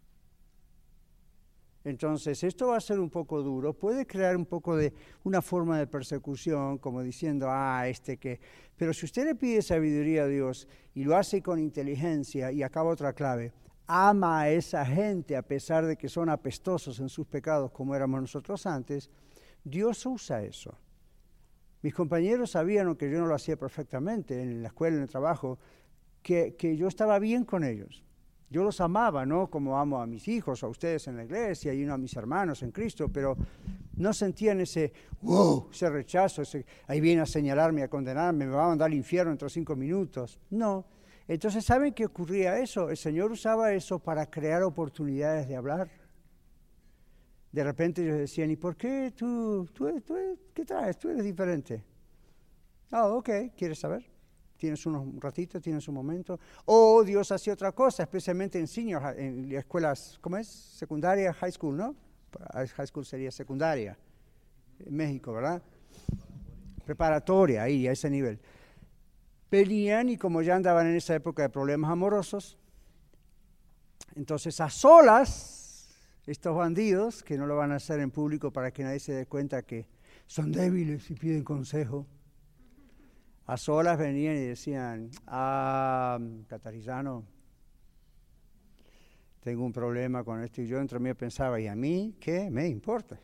Entonces, esto va a ser un poco duro, puede crear un poco de una forma de persecución, como diciendo, ah, este que... Pero si usted le pide sabiduría a Dios y lo hace con inteligencia, y acaba otra clave, ama a esa gente a pesar de que son apestosos en sus pecados como éramos nosotros antes, Dios usa eso. Mis compañeros sabían, aunque yo no lo hacía perfectamente, en la escuela, en el trabajo, que, que yo estaba bien con ellos. Yo los amaba, ¿no? Como amo a mis hijos, a ustedes en la iglesia y uno a mis hermanos en Cristo, pero no sentían ese, wow, ese rechazo, ese, ahí viene a señalarme, a condenarme, me va a mandar al infierno dentro de cinco minutos. No. Entonces, ¿saben qué ocurría eso? El Señor usaba eso para crear oportunidades de hablar. De repente ellos decían, ¿y por qué tú, tú, tú qué traes? Tú eres diferente. Ah, oh, ok, ¿quieres saber? Tienes un ratito, tienes un momento. O Dios hacía otra cosa, especialmente en senior, en escuelas, ¿cómo es? Secundaria, high school, ¿no? High school sería secundaria, en México, ¿verdad? Preparatoria, ahí, a ese nivel. Venían y como ya andaban en esa época de problemas amorosos, entonces a solas, estos bandidos, que no lo van a hacer en público para que nadie se dé cuenta que son débiles y piden consejo, a solas venían y decían, ah, Catarizano, tengo un problema con esto. Y yo entre mí pensaba, ¿y a mí qué me importa?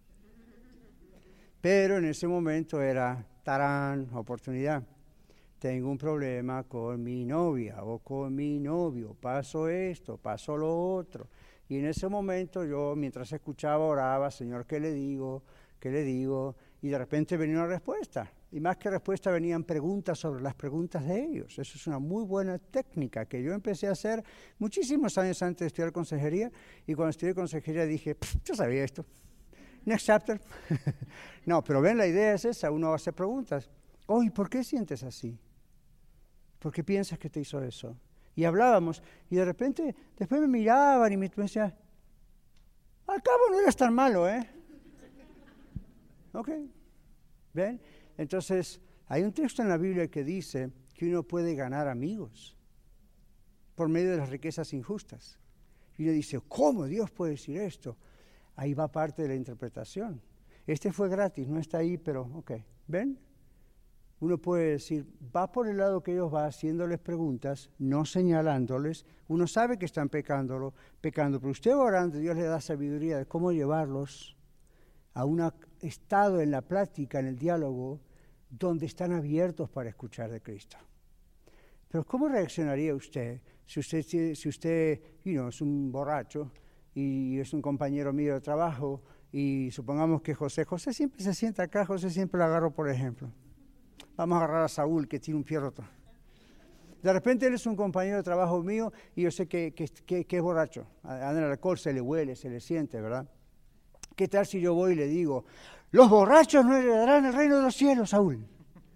Pero en ese momento era, tarán, oportunidad. Tengo un problema con mi novia o con mi novio, pasó esto, pasó lo otro. Y en ese momento yo, mientras escuchaba, oraba, Señor, ¿qué le digo? ¿Qué le digo? Y de repente venía una respuesta. Y más que respuesta venían preguntas sobre las preguntas de ellos. Eso es una muy buena técnica que yo empecé a hacer muchísimos años antes de estudiar consejería. Y cuando estudié consejería dije, yo sabía esto. Next chapter. No, pero ven, la idea es esa. Uno hace preguntas. Oh, ¿y por qué sientes así? ¿Por qué piensas que te hizo eso? Y hablábamos. Y de repente, después me miraban y me decían, al cabo no eras tan malo, ¿eh? Ok. ¿Ven? Entonces, hay un texto en la Biblia que dice que uno puede ganar amigos por medio de las riquezas injustas. Y uno dice, ¿cómo Dios puede decir esto? Ahí va parte de la interpretación. Este fue gratis, no está ahí, pero ok. ¿Ven? Uno puede decir, va por el lado que ellos va haciéndoles preguntas, no señalándoles. Uno sabe que están pecándolo, pecando, pero usted orando, Dios le da sabiduría de cómo llevarlos a un estado en la plática, en el diálogo, donde están abiertos para escuchar de Cristo. Pero ¿cómo reaccionaría usted si usted, si usted you know, es un borracho y es un compañero mío de trabajo y supongamos que José, José siempre se sienta acá, José siempre lo agarro por ejemplo. Vamos a agarrar a Saúl, que tiene un pie roto. De repente él es un compañero de trabajo mío y yo sé que, que, que, que es borracho. Anda en el alcohol, se le huele, se le siente, ¿verdad? ¿Qué tal si yo voy y le digo, los borrachos no heredarán el reino de los cielos, Saúl?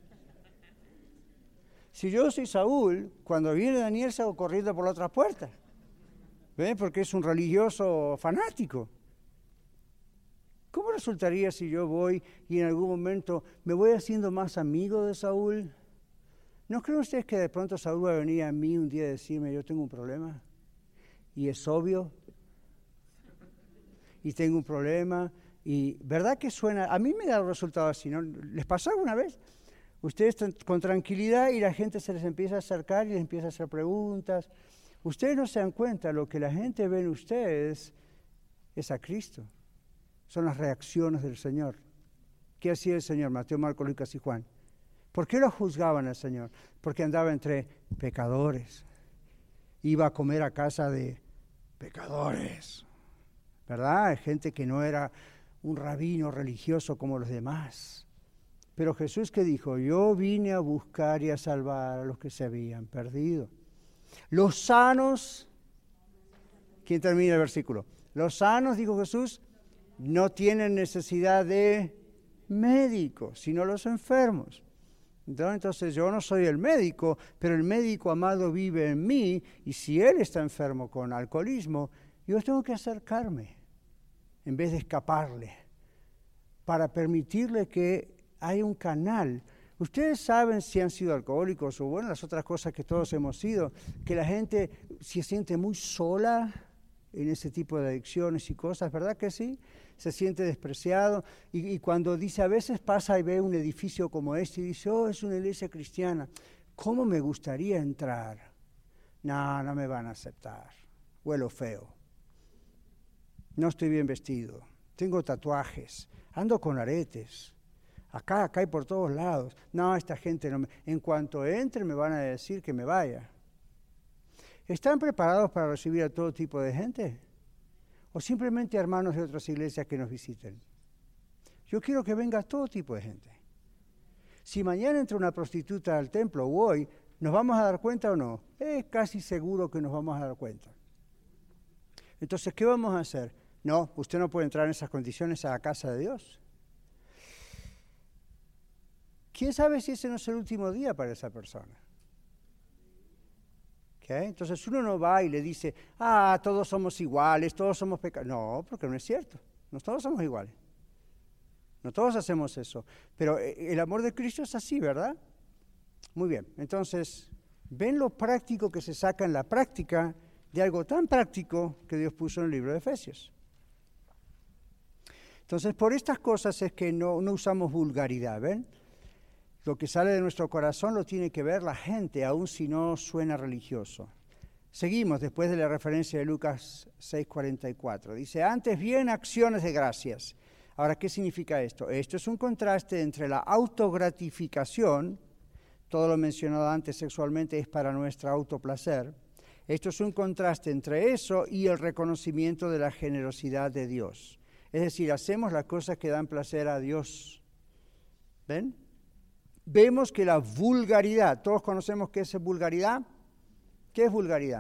Si yo soy Saúl, cuando viene Daniel salgo corriendo por la otra puerta. ¿Ven? Porque es un religioso fanático. ¿Cómo resultaría si yo voy y en algún momento me voy haciendo más amigo de Saúl? ¿No creen ustedes que de pronto Saúl va a venir a mí un día a decirme, yo tengo un problema? Y es obvio. Y tengo un problema. Y ¿verdad que suena? A mí me da un resultado así, ¿no? ¿Les pasó alguna vez? Ustedes están con tranquilidad y la gente se les empieza a acercar y les empieza a hacer preguntas. Ustedes no se dan cuenta, lo que la gente ve en ustedes es a Cristo. Son las reacciones del Señor. ¿Qué hacía el Señor? Mateo, Marcos, Lucas y Juan. ¿Por qué lo juzgaban al Señor? Porque andaba entre pecadores. Iba a comer a casa de pecadores. ¿Verdad? Gente que no era un rabino religioso como los demás. Pero Jesús, ¿qué dijo? Yo vine a buscar y a salvar a los que se habían perdido. Los sanos, ¿quién termina el versículo? Los sanos, dijo Jesús, no tienen necesidad de médicos, sino los enfermos. Entonces yo no soy el médico, pero el médico amado vive en mí, y si él está enfermo con alcoholismo, Yo tengo que acercarme en vez de escaparle, para permitirle que haya un canal. Ustedes saben si han sido alcohólicos o bueno, las otras cosas que todos hemos sido, que la gente se siente muy sola en ese tipo de adicciones y cosas, ¿verdad que sí? Se siente despreciado y, y cuando dice, a veces pasa y ve un edificio como este y dice, oh, es una iglesia cristiana, ¿cómo me gustaría entrar? No, no me van a aceptar, huelo feo, no estoy bien vestido, tengo tatuajes, ando con aretes, acá, acá y por todos lados. No, esta gente no me... En cuanto entre me van a decir que me vaya. ¿Están preparados para recibir a todo tipo de gente? ¿O simplemente hermanos de otras iglesias que nos visiten? Yo quiero que venga todo tipo de gente. Si mañana entra una prostituta al templo o hoy, ¿nos vamos a dar cuenta o no? Es casi seguro que nos vamos a dar cuenta. Entonces, ¿qué vamos a hacer? No, usted no puede entrar en esas condiciones a la casa de Dios. ¿Quién sabe si ese no es el último día para esa persona? ¿Okay? Entonces uno no va y le dice, ah, todos somos iguales, todos somos pecadores. No, porque no es cierto. No todos somos iguales. No todos hacemos eso. Pero el amor de Cristo es así, ¿verdad? Muy bien. Entonces, ven lo práctico que se saca en la práctica de algo tan práctico que Dios puso en el libro de Efesios. Entonces, por estas cosas es que no, no usamos vulgaridad, ¿ven? Lo que sale de nuestro corazón lo tiene que ver la gente, aun si no suena religioso. Seguimos después de la referencia de Lucas seis cuarenta y cuatro. Dice, antes bien acciones de gracias. Ahora, ¿qué significa esto? Esto es un contraste entre la autogratificación, todo lo mencionado antes sexualmente es para nuestro autoplacer. Esto es un contraste entre eso y el reconocimiento de la generosidad de Dios. Es decir, hacemos las cosas que dan placer a Dios. ¿Ven? Vemos que la vulgaridad, todos conocemos qué es vulgaridad. ¿Qué es vulgaridad?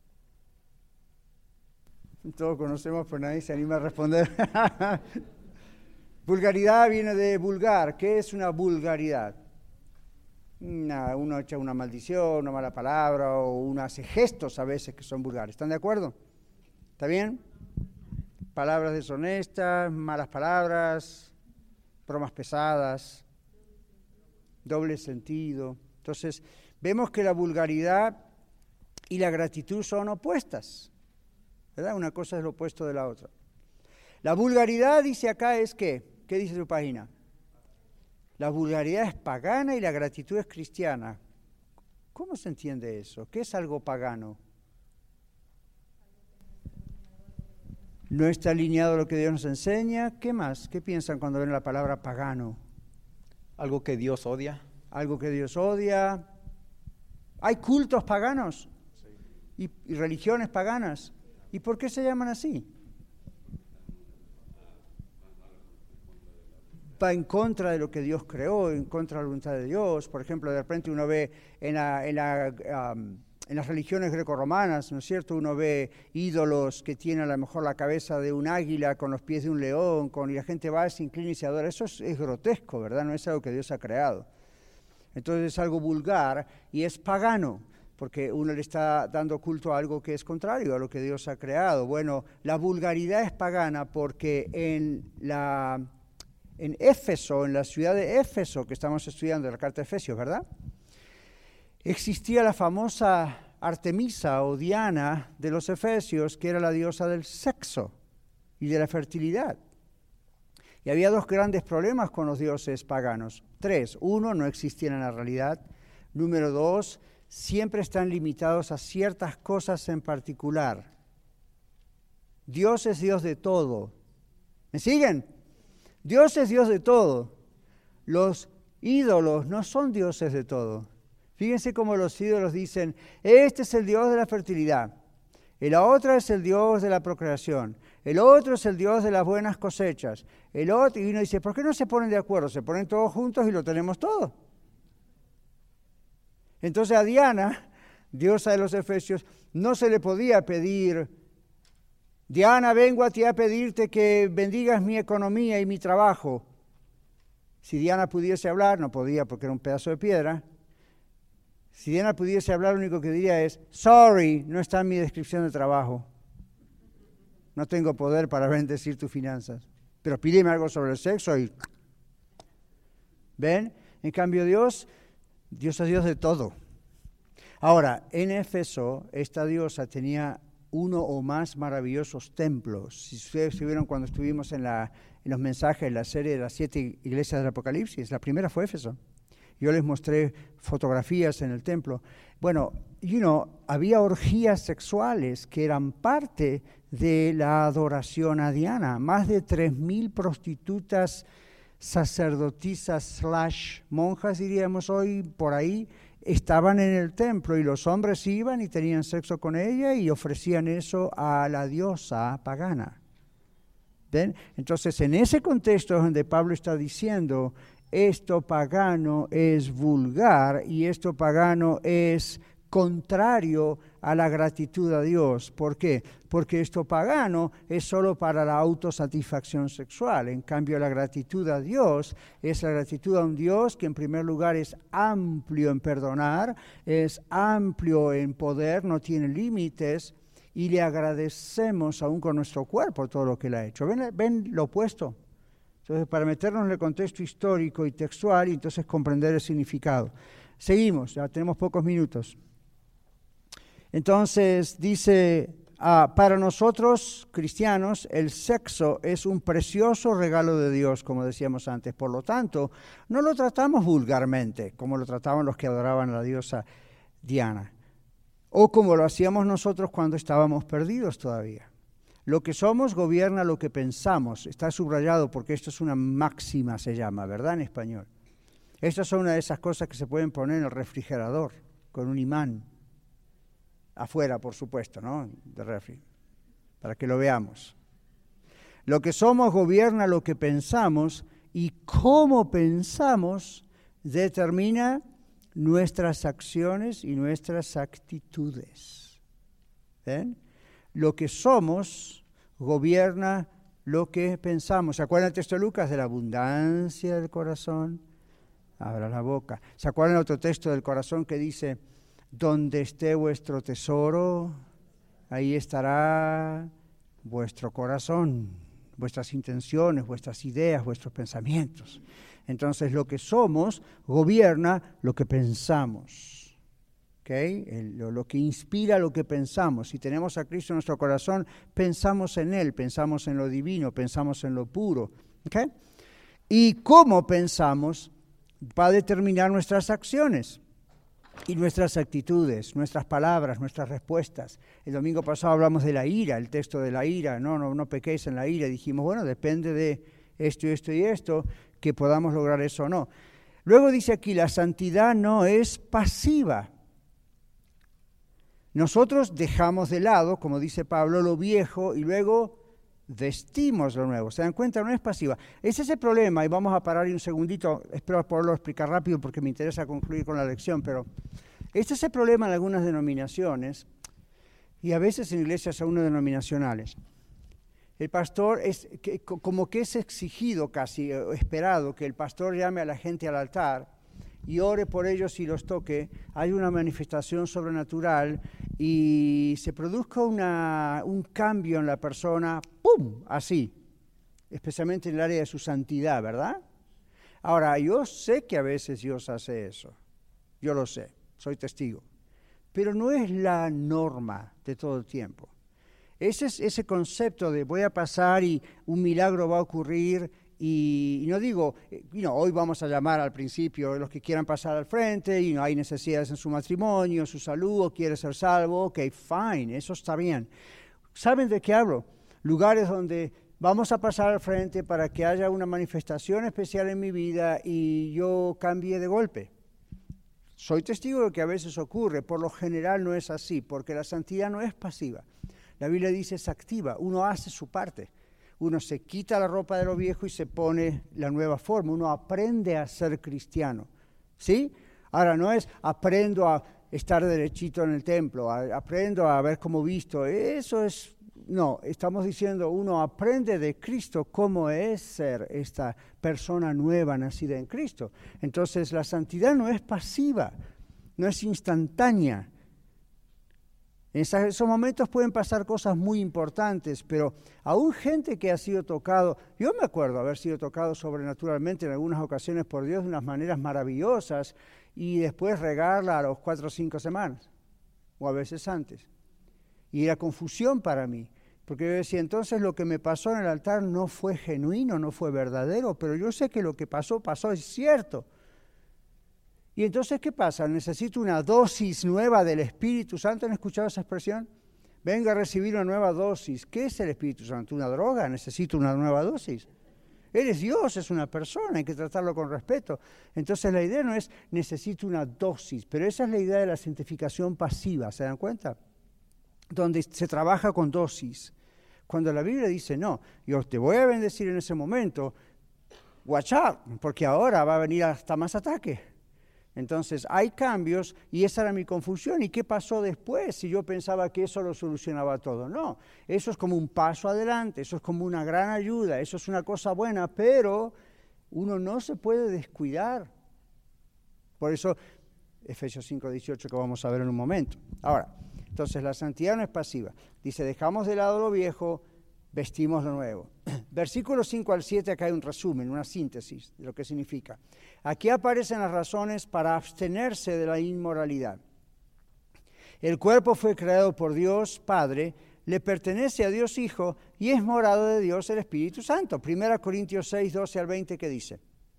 Todos conocemos, pero nadie se anima a responder. Vulgaridad viene de vulgar. ¿Qué es una vulgaridad? Una, uno echa una maldición, una mala palabra, o uno hace gestos a veces que son vulgares. ¿Están de acuerdo? ¿Está bien? Palabras deshonestas, malas palabras, bromas pesadas, doble sentido. Entonces, vemos que la vulgaridad y la gratitud son opuestas, ¿verdad? Una cosa es lo opuesto de la otra. La vulgaridad, dice acá, es ¿qué? ¿Qué dice su página? La vulgaridad es pagana y la gratitud es cristiana. ¿Cómo se entiende eso? ¿Qué es algo pagano? No está alineado a lo que Dios nos enseña. ¿Qué más? ¿Qué piensan cuando ven la palabra pagano? Algo que Dios odia. Algo que Dios odia. ¿Hay cultos paganos? Sí. Y, y religiones paganas. ¿Y por qué se llaman así? Va en contra de lo que Dios creó, en contra de la voluntad de Dios. Por ejemplo, de repente uno ve en, la, en, la, um, en las religiones grecorromanas, ¿no es cierto? Uno ve ídolos que tienen a lo mejor la cabeza de un águila con los pies de un león, con, y la gente va, se inclina y se adora. Eso es, es grotesco, ¿verdad? No es algo que Dios ha creado. Entonces es algo vulgar y es pagano, porque uno le está dando culto a algo que es contrario a lo que Dios ha creado. Bueno, la vulgaridad es pagana porque en la... En Éfeso, en la ciudad de Éfeso, que estamos estudiando la carta de Efesios, ¿verdad? Existía la famosa Artemisa o Diana de los Efesios, que era la diosa del sexo y de la fertilidad. Y había dos grandes problemas con los dioses paganos. Tres. Uno, no existían en la realidad. Número dos, siempre están limitados a ciertas cosas en particular. Dios es Dios de todo. ¿Me siguen? Dios es Dios de todo. Los ídolos no son dioses de todo. Fíjense cómo los ídolos dicen, este es el Dios de la fertilidad, el otro es el Dios de la procreación, el otro es el Dios de las buenas cosechas, el otro, y uno dice, ¿por qué no se ponen de acuerdo? Se ponen todos juntos y lo tenemos todo. Entonces a Diana, diosa de los Efesios, no se le podía pedir, Diana, vengo a ti a pedirte que bendigas mi economía y mi trabajo. Si Diana pudiese hablar, no podía porque era un pedazo de piedra. Si Diana pudiese hablar, lo único que diría es, sorry, no está en mi descripción de trabajo. no tengo poder para bendecir tus finanzas. Pero pídeme algo sobre el sexo y... ¿Ven? En cambio Dios, Dios es Dios de todo. Ahora, en Éfeso, esta diosa tenía uno o más maravillosos templos. Si ustedes estuvieron cuando estuvimos en, la, en los mensajes de la serie de las siete iglesias del Apocalipsis, la primera fue Éfeso. Yo les mostré fotografías en el templo. Bueno, you know, había orgías sexuales que eran parte de la adoración a Diana. Más de tres mil prostitutas, sacerdotisas slash monjas, diríamos hoy, por ahí, estaban en el templo y los hombres iban y tenían sexo con ella y ofrecían eso a la diosa pagana. ¿Ven? Entonces, en ese contexto es donde Pablo está diciendo, esto pagano es vulgar y esto pagano es contrario a la gratitud a Dios. ¿Por qué? Porque esto pagano es solo para la autosatisfacción sexual. En cambio, la gratitud a Dios es la gratitud a un Dios que en primer lugar es amplio en perdonar, es amplio en poder, no tiene límites, y le agradecemos aún con nuestro cuerpo todo lo que Él ha hecho. ¿Ven, ven lo opuesto? Entonces, para meternos en el contexto histórico y textual, y entonces comprender el significado. Seguimos, ya tenemos pocos minutos. Entonces, dice, ah, para nosotros, cristianos, el sexo es un precioso regalo de Dios, como decíamos antes. Por lo tanto, no lo tratamos vulgarmente, como lo trataban los que adoraban a la diosa Diana, o como lo hacíamos nosotros cuando estábamos perdidos todavía. Lo que somos gobierna lo que pensamos. Está subrayado porque esto es una máxima, se llama, ¿verdad? En español. Estas son una de esas cosas que se pueden poner en el refrigerador con un imán. Afuera, por supuesto, ¿no? De refri. Para que lo veamos. Lo que somos gobierna lo que pensamos y cómo pensamos determina nuestras acciones y nuestras actitudes. ¿Ven? Lo que somos gobierna lo que pensamos. ¿Se acuerdan el texto de Lucas? De la abundancia del corazón, abra la boca. ¿Se acuerdan el otro texto del corazón que dice, donde esté vuestro tesoro, ahí estará vuestro corazón, vuestras intenciones, vuestras ideas, vuestros pensamientos? Entonces lo que somos gobierna lo que pensamos. Okay. El, lo, lo que inspira lo que pensamos. Si tenemos a Cristo en nuestro corazón, pensamos en Él, pensamos en lo divino, pensamos en lo puro. Okay. Y cómo pensamos va a determinar nuestras acciones y nuestras actitudes, nuestras palabras, nuestras respuestas. El domingo pasado hablamos de la ira, el texto de la ira. No, no, no pequéis en la ira. Dijimos, bueno, depende de esto y esto y esto, que podamos lograr eso o no. Luego dice aquí, la santidad no es pasiva. Nosotros dejamos de lado, como dice Pablo, lo viejo y luego vestimos lo nuevo. ¿Se dan cuenta? No es pasiva. Ese es el problema y vamos a parar un segundito. Espero poderlo explicar rápido porque me interesa concluir con la lección, pero este es el problema en algunas denominaciones y a veces en iglesias aún no denominacionales. El pastor es que, como que es exigido casi, esperado, que el pastor llame a la gente al altar y ore por ellos y los toque. Hay una manifestación sobrenatural y se produzca una, un cambio en la persona, ¡pum!, así, especialmente en el área de su santidad, ¿verdad? Ahora, yo sé que a veces Dios hace eso, yo lo sé, soy testigo, pero no es la norma de todo el tiempo. Ese es ese concepto de voy a pasar y un milagro va a ocurrir. Y, y no digo, you know, hoy vamos a llamar al principio los que quieran pasar al frente y you know, hay necesidades en su matrimonio, su salud, o quiere ser salvo, ok, fine, eso está bien. ¿Saben de qué hablo? Lugares donde vamos a pasar al frente para que haya una manifestación especial en mi vida y yo cambie de golpe. Soy testigo de que a veces ocurre, por lo general no es así, porque la santidad no es pasiva. La Biblia dice es activa, uno hace su parte. Uno se quita la ropa de lo viejo y se pone la nueva forma. Uno aprende a ser cristiano, ¿sí? Ahora, no es aprendo a estar derechito en el templo, a, aprendo a ver cómo visto. Eso es, no, estamos diciendo, uno aprende de Cristo cómo es ser esta persona nueva nacida en Cristo. Entonces, la santidad no es pasiva, no es instantánea. En esos momentos pueden pasar cosas muy importantes, pero aún gente que ha sido tocado, yo me acuerdo haber sido tocado sobrenaturalmente en algunas ocasiones por Dios de unas maneras maravillosas y después regarla a los cuatro o cinco semanas, o a veces antes. Y era confusión para mí, porque yo decía, entonces lo que me pasó en el altar no fue genuino, no fue verdadero, pero yo sé que lo que pasó, pasó, es cierto. Y entonces, ¿qué pasa? Necesito una dosis nueva del Espíritu Santo. ¿Han escuchado esa expresión? Venga a recibir una nueva dosis. ¿Qué es el Espíritu Santo? ¿Una droga? Necesito una nueva dosis. Él es Dios, es una persona, hay que tratarlo con respeto. Entonces la idea no es necesito una dosis, pero esa es la idea de la santificación pasiva, ¿se dan cuenta? Donde se trabaja con dosis. Cuando la Biblia dice, no, yo te voy a bendecir en ese momento, watch out, porque ahora va a venir hasta más ataque. Entonces, hay cambios y esa era mi confusión. ¿Y qué pasó después si yo pensaba que eso lo solucionaba todo? No, eso es como un paso adelante, eso es como una gran ayuda, eso es una cosa buena, pero uno no se puede descuidar. Por eso, Efesios cinco dieciocho que vamos a ver en un momento. Ahora, entonces la santidad no es pasiva. Dice, dejamos de lado lo viejo, vestimos lo nuevo. Versículos cinco al siete, acá hay un resumen, una síntesis de lo que significa. Aquí aparecen las razones para abstenerse de la inmoralidad. El cuerpo fue creado por Dios Padre, le pertenece a Dios Hijo y es morada de Dios el Espíritu Santo. Primera Corintios seis, doce al veinte, ¿qué dice?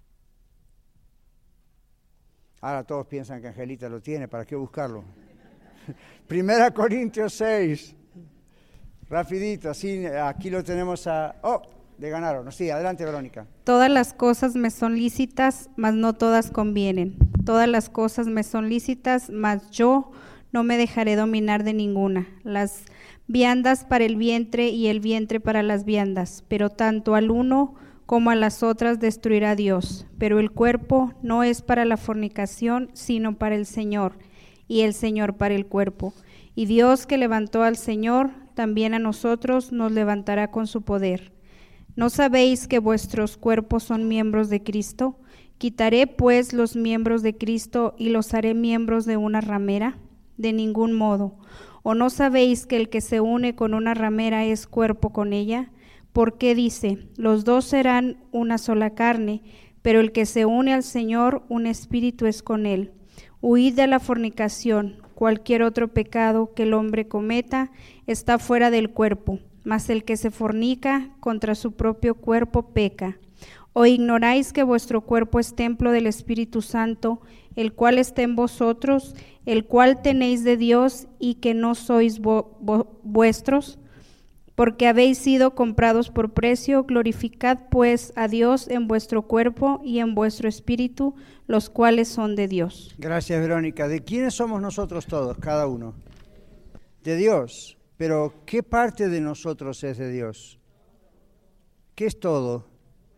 Ahora todos piensan que Angelita lo tiene, ¿para qué buscarlo? Primera Corintios seis. Rapidito, así aquí lo tenemos a... Oh, le ganaron. Sí, adelante, Verónica. Todas las cosas me son lícitas, mas no todas convienen. Todas las cosas me son lícitas, mas yo no me dejaré dominar de ninguna. Las viandas para el vientre y el vientre para las viandas, pero tanto al uno como a las otras destruirá Dios. Pero el cuerpo no es para la fornicación, sino para el Señor, y el Señor para el cuerpo. Y Dios que levantó al Señor, también a nosotros nos levantará con su poder. ¿No sabéis que vuestros cuerpos son miembros de Cristo? ¿Quitaré pues los miembros de Cristo y los haré miembros de una ramera? De ningún modo. ¿O no sabéis que el que se une con una ramera es cuerpo con ella? Porque dice, los dos serán una sola carne, pero el que se une al Señor, un espíritu es con él. Huid de la fornicación. Cualquier otro pecado que el hombre cometa está fuera del cuerpo, mas el que se fornica contra su propio cuerpo peca. ¿O ignoráis que vuestro cuerpo es templo del Espíritu Santo, el cual está en vosotros, el cual tenéis de Dios y que no sois vo- vo- vuestros? Porque habéis sido comprados por precio, glorificad pues a Dios en vuestro cuerpo y en vuestro espíritu, los cuales son de Dios. Gracias, Verónica. ¿De quiénes somos nosotros todos, cada uno? De Dios. Pero, ¿qué parte de nosotros es de Dios? ¿Qué es todo?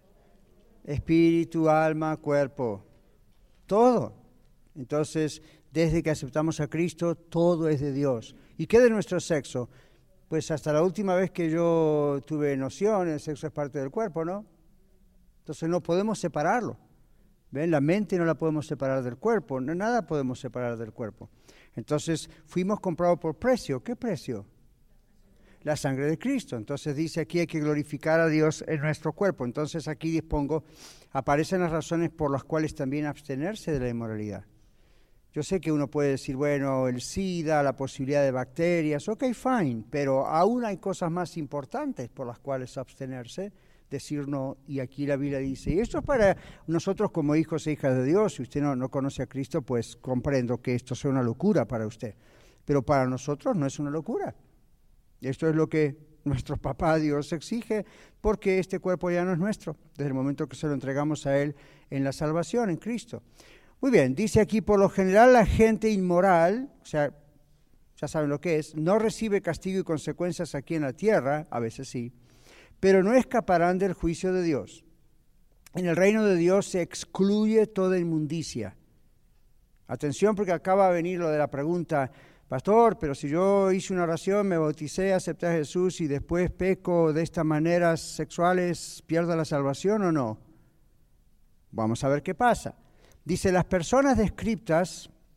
Espíritu, alma, cuerpo. Todo. Entonces, desde que aceptamos a Cristo, todo es de Dios. ¿Y qué de nuestro sexo? Pues hasta la última vez que yo tuve noción, el sexo es parte del cuerpo, ¿no? Entonces no podemos separarlo. ¿Ven? La mente no la podemos separar del cuerpo, no, nada podemos separar del cuerpo. Entonces fuimos comprados por precio. ¿Qué precio? La sangre de Cristo. Entonces dice aquí hay que glorificar a Dios en nuestro cuerpo. Entonces aquí dispongo, aparecen las razones por las cuales también abstenerse de la inmoralidad. Yo sé que uno puede decir, bueno, el SIDA, la posibilidad de bacterias, ok, fine, pero aún hay cosas más importantes por las cuales abstenerse, decir no, y aquí la Biblia dice, y esto es para nosotros como hijos e hijas de Dios, si usted no, no conoce a Cristo, pues comprendo que esto sea una locura para usted, pero para nosotros no es una locura. Esto es lo que nuestro papá Dios exige, porque este cuerpo ya no es nuestro, desde el momento que se lo entregamos a Él en la salvación, en Cristo. Muy bien, dice aquí, por lo general la gente inmoral, o sea, ya saben lo que es, no recibe castigo y consecuencias aquí en la tierra, a veces sí, pero no escaparán del juicio de Dios. En el reino de Dios se excluye toda inmundicia. Atención, porque acaba de venir lo de la pregunta, pastor, pero si yo hice una oración, me bauticé, acepté a Jesús y después peco de estas maneras sexuales, ¿pierdo la salvación o no? Vamos a ver qué pasa. Dice, las personas descriptas,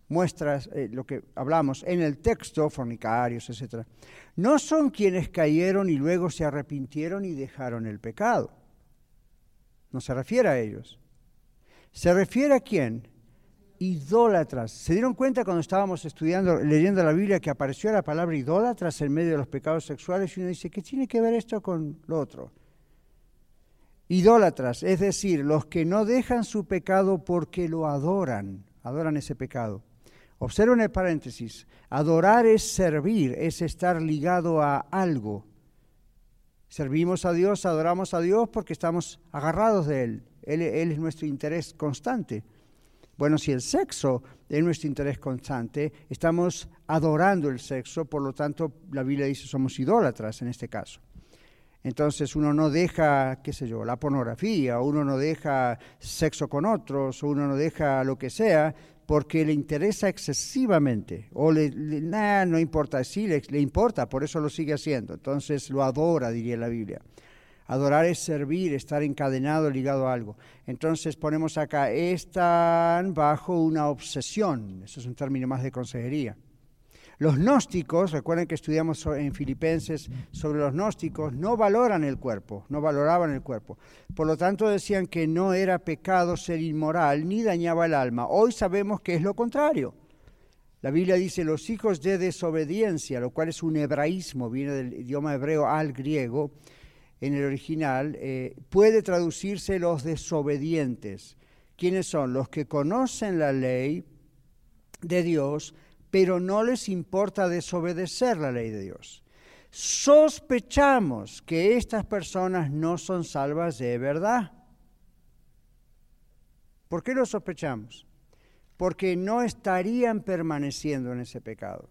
muestras, eh, lo que hablamos en el texto, fornicarios, etcétera, no son quienes cayeron y luego se arrepintieron y dejaron el pecado. No se refiere a ellos. ¿Se refiere a quién? Idólatras. ¿Se dieron cuenta cuando estábamos estudiando, leyendo la Biblia, que apareció la palabra idólatras en medio de los pecados sexuales? Y uno dice, ¿qué tiene que ver esto con lo otro? Idólatras, es decir, los que no dejan su pecado porque lo adoran, adoran ese pecado. Observen el paréntesis, adorar es servir, es estar ligado a algo. Servimos a Dios, adoramos a Dios porque estamos agarrados de Él. Él, Él es nuestro interés constante. Bueno, si el sexo es nuestro interés constante, estamos adorando el sexo, por lo tanto, la Biblia dice somos idólatras en este caso. Entonces uno no deja, qué sé yo, la pornografía, uno no deja sexo con otros, uno no deja lo que sea, porque le interesa excesivamente, o le, le nah, no importa, sí le, le importa, por eso lo sigue haciendo, entonces lo adora, diría la Biblia. Adorar es servir, estar encadenado, ligado a algo. Entonces ponemos acá, están bajo una obsesión, eso es un término más de consejería. Los gnósticos, recuerden que estudiamos en Filipenses sobre los gnósticos, no valoran el cuerpo, no valoraban el cuerpo. Por lo tanto decían que no era pecado ser inmoral ni dañaba el alma. Hoy sabemos que es lo contrario. La Biblia dice los hijos de desobediencia, lo cual es un hebraísmo, viene del idioma hebreo al griego, en el original, eh, puede traducirse los desobedientes. ¿Quiénes son? Los que conocen la ley de Dios, pero no les importa desobedecer la ley de Dios. Sospechamos que estas personas no son salvas de verdad. ¿Por qué lo sospechamos? Porque no estarían permaneciendo en ese pecado.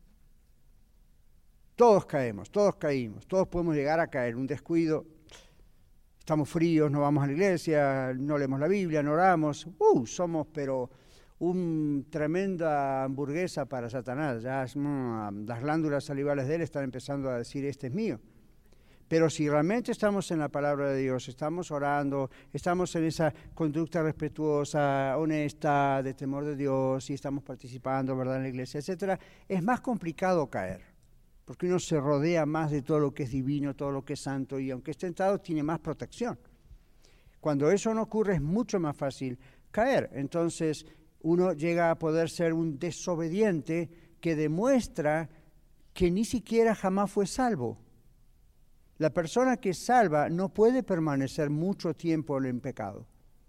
Todos caemos, todos caímos, todos podemos llegar a caer, un descuido, estamos fríos, no vamos a la iglesia, no leemos la Biblia, no oramos, uh, somos pero una tremenda hamburguesa para Satanás, ya mm, las glándulas salivales de él están empezando a decir, este es mío. Pero si realmente estamos en la palabra de Dios, estamos orando, estamos en esa conducta respetuosa, honesta, de temor de Dios, y estamos participando, ¿verdad?, en la iglesia, etcétera, es más complicado caer. Porque uno se rodea más de todo lo que es divino, todo lo que es santo, y aunque es tentado, tiene más protección. Cuando eso no ocurre, es mucho más fácil caer. Entonces, uno llega a poder ser un desobediente que demuestra que ni siquiera jamás fue salvo. La persona que es salva no puede permanecer mucho tiempo en pecado.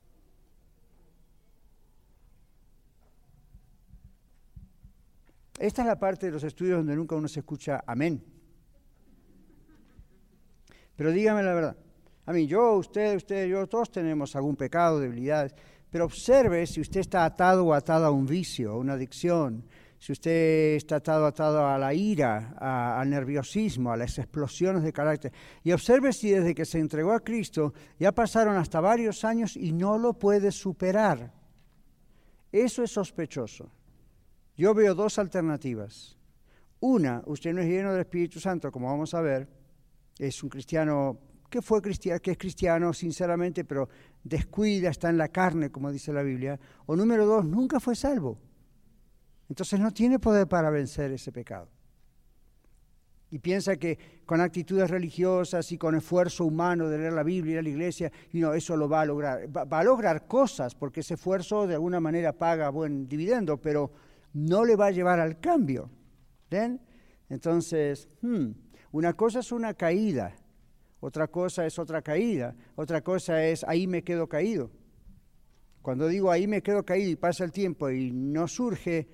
Esta es la parte de los estudios donde nunca uno se escucha amén. Pero dígame la verdad. A mí, yo, usted, usted, yo, todos tenemos algún pecado, debilidades. Pero observe si usted está atado o atada a un vicio, a una adicción. Si usted está atado o atado a la ira, a, al nerviosismo, a las explosiones de carácter. Y observe si desde que se entregó a Cristo ya pasaron hasta varios años y no lo puede superar. Eso es sospechoso. Yo veo dos alternativas. Una, usted no es lleno del Espíritu Santo, como vamos a ver, es un cristiano que fue cristiano, que es cristiano sinceramente, pero descuida, está en la carne, como dice la Biblia. O número dos, nunca fue salvo. Entonces no tiene poder para vencer ese pecado. Y piensa que con actitudes religiosas y con esfuerzo humano de leer la Biblia y ir a la iglesia, y no, eso lo va a lograr. Va, va a lograr cosas, porque ese esfuerzo de alguna manera paga buen dividendo, pero no le va a llevar al cambio. ¿Ven? Entonces, hmm, una cosa es una caída, otra cosa es otra caída, otra cosa es ahí me quedo caído. Cuando digo ahí me quedo caído y pasa el tiempo y no surge,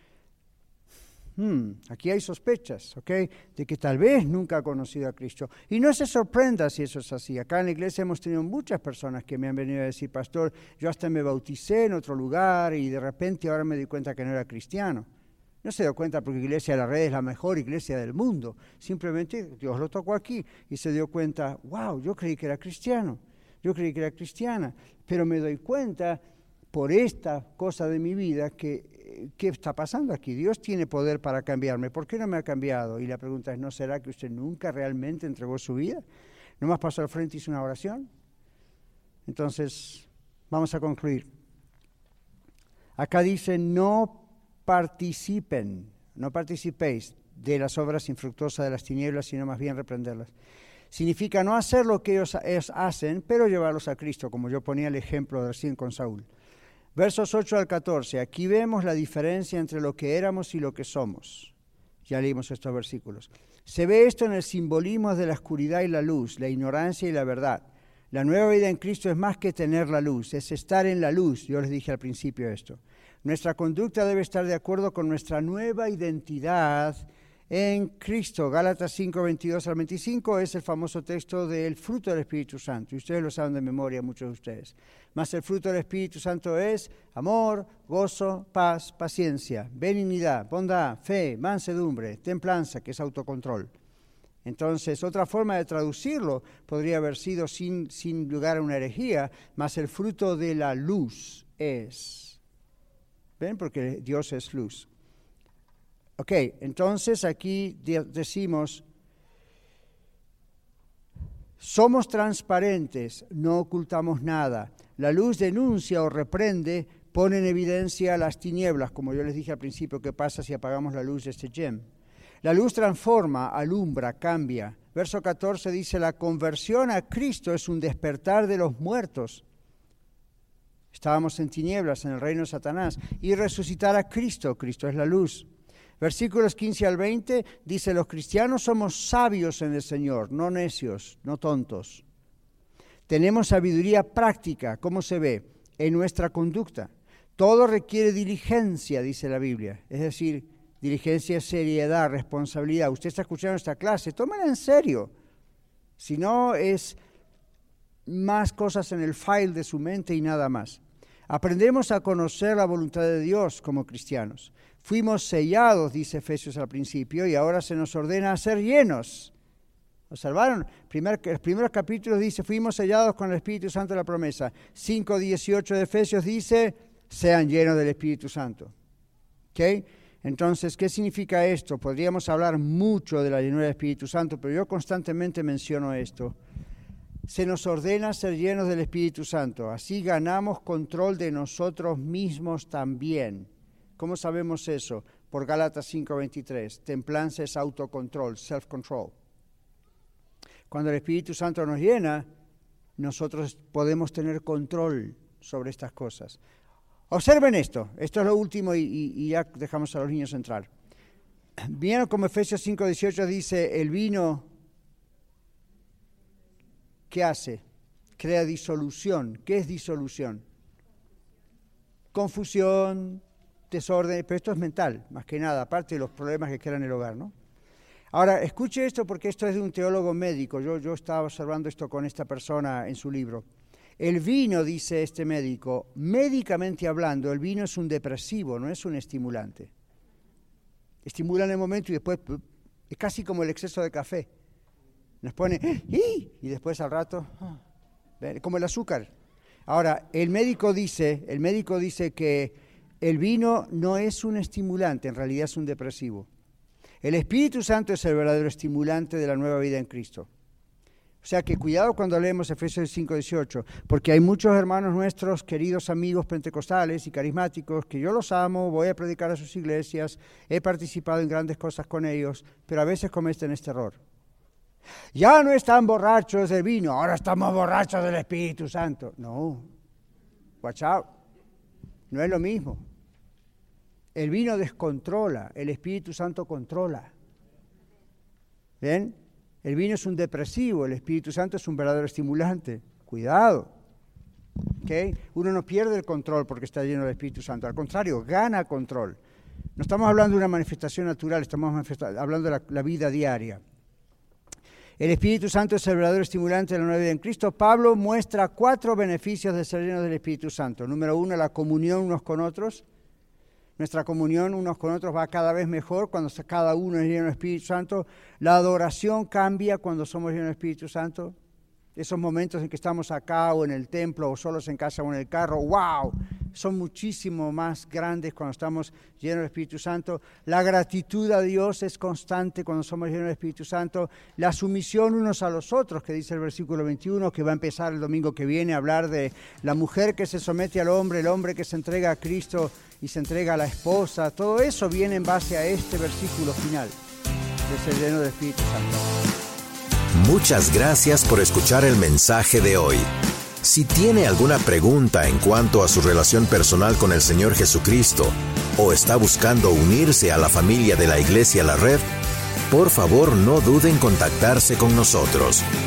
hmm, aquí hay sospechas, ¿ok?, de que tal vez nunca ha conocido a Cristo. Y no se sorprenda si eso es así. Acá en la iglesia hemos tenido muchas personas que me han venido a decir, pastor, yo hasta me bauticé en otro lugar y de repente ahora me di cuenta que no era cristiano. No se dio cuenta porque Iglesia de la Red es la mejor iglesia del mundo. Simplemente Dios lo tocó aquí y se dio cuenta, wow, yo creí que era cristiano, yo creí que era cristiana, pero me doy cuenta por esta cosa de mi vida que ¿qué está pasando aquí? Dios tiene poder para cambiarme. ¿Por qué no me ha cambiado? Y la pregunta es, ¿no será que usted nunca realmente entregó su vida? ¿Nomás pasó al frente y hizo una oración? Entonces, vamos a concluir. Acá dice, no participen, no participéis de las obras infructuosas de las tinieblas, sino más bien reprenderlas. Significa no hacer lo que ellos, ellos hacen, pero llevarlos a Cristo, como yo ponía el ejemplo recién con Saúl. Versos ocho al catorce, aquí vemos la diferencia entre lo que éramos y lo que somos. Ya leímos estos versículos. Se ve esto en el simbolismo de la oscuridad y la luz, la ignorancia y la verdad. La nueva vida en Cristo es más que tener la luz, es estar en la luz. Yo les dije al principio esto. Nuestra conducta debe estar de acuerdo con nuestra nueva identidad en Cristo. Gálatas cinco, veintidós al veinticinco es el famoso texto del fruto del Espíritu Santo. Y ustedes lo saben de memoria, muchos de ustedes. Mas el fruto del Espíritu Santo es amor, gozo, paz, paciencia, benignidad, bondad, fe, mansedumbre, templanza, que es autocontrol. Entonces, otra forma de traducirlo podría haber sido sin, sin lugar a una herejía, mas el fruto de la luz es. ¿Ven? Porque Dios es luz. Ok, entonces aquí de- decimos, somos transparentes, no ocultamos nada. La luz denuncia o reprende, pone en evidencia las tinieblas, como yo les dije al principio, ¿qué pasa si apagamos la luz de este gem? La luz transforma, alumbra, cambia. Verso catorce dice, la conversión a Cristo es un despertar de los muertos. Estábamos en tinieblas, en el reino de Satanás, y resucitar a Cristo, Cristo es la luz. Versículos quince al veinte dice, los cristianos somos sabios en el Señor, no necios, no tontos. Tenemos sabiduría práctica, ¿cómo se ve? En nuestra conducta. Todo requiere diligencia, dice la Biblia, es decir, diligencia, seriedad, responsabilidad. Usted está escuchando esta clase, tómela en serio. Si no, es más cosas en el file de su mente y nada más. Aprendemos a conocer la voluntad de Dios como cristianos. Fuimos sellados, dice Efesios al principio, y ahora se nos ordena a ser llenos. ¿Observaron? Primer, el primer capítulo dice, fuimos sellados con el Espíritu Santo de la promesa. cinco dieciocho de Efesios dice, sean llenos del Espíritu Santo. ¿Ok? Entonces, ¿qué significa esto? Podríamos hablar mucho de la llenura del Espíritu Santo, pero yo constantemente menciono esto. Se nos ordena ser llenos del Espíritu Santo. Así ganamos control de nosotros mismos también. ¿Cómo sabemos eso? Por Gálatas cinco veintitrés. Templanza es autocontrol, self-control. Cuando el Espíritu Santo nos llena, nosotros podemos tener control sobre estas cosas. Observen esto. Esto es lo último y, y, y ya dejamos a los niños entrar. ¿Vieron como Efesios cinco dieciocho dice, el vino, ¿qué hace? Crea disolución. ¿Qué es disolución? Confusión, desorden, pero esto es mental, más que nada, aparte de los problemas que crean el hogar, ¿no? Ahora, escuche esto porque esto es de un teólogo médico. Yo, yo estaba observando esto con esta persona en su libro. El vino, dice este médico, médicamente hablando, el vino es un depresivo, no es un estimulante. Estimula en el momento y después es casi como el exceso de café. Nos pone, ¡ih! Y después al rato, como el azúcar. Ahora, el médico dice, el médico dice que el vino no es un estimulante, en realidad es un depresivo. El Espíritu Santo es el verdadero estimulante de la nueva vida en Cristo. O sea que cuidado cuando leemos Efesios cinco dieciocho, porque hay muchos hermanos nuestros, queridos amigos pentecostales y carismáticos, que yo los amo, voy a predicar a sus iglesias, he participado en grandes cosas con ellos, pero a veces cometen este error. Ya no están borrachos del vino, ahora estamos borrachos del Espíritu Santo. No, watch out, no es lo mismo. El vino descontrola, el Espíritu Santo controla. ¿Ven? El vino es un depresivo, el Espíritu Santo es un verdadero estimulante. Cuidado. ¿Okay? Uno no pierde el control porque está lleno del Espíritu Santo. Al contrario, gana control. No estamos hablando de una manifestación natural, estamos hablando de la, la vida diaria. El Espíritu Santo es el verdadero estimulante de la nueva vida en Cristo. Pablo muestra cuatro beneficios de ser lleno del Espíritu Santo. Número uno, la comunión unos con otros. Nuestra comunión unos con otros va cada vez mejor cuando cada uno es lleno del Espíritu Santo. La adoración cambia cuando somos llenos del Espíritu Santo. esos momentos en que estamos acá o en el templo o solos en casa o en el carro, wow, son muchísimo más grandes cuando estamos llenos del Espíritu Santo. La gratitud a Dios es constante cuando somos llenos del Espíritu Santo. La sumisión unos a los otros, que dice el versículo veintiuno, que va a empezar el domingo que viene a hablar de la mujer que se somete al hombre, el hombre que se entrega a Cristo y se entrega a la esposa. Todo eso viene en base a este versículo final de ser lleno del Espíritu Santo. Muchas gracias por escuchar el mensaje de hoy. Si tiene alguna pregunta en cuanto a su relación personal con el Señor Jesucristo o está buscando unirse a la familia de la Iglesia La Red, por favor no duden en contactarse con nosotros.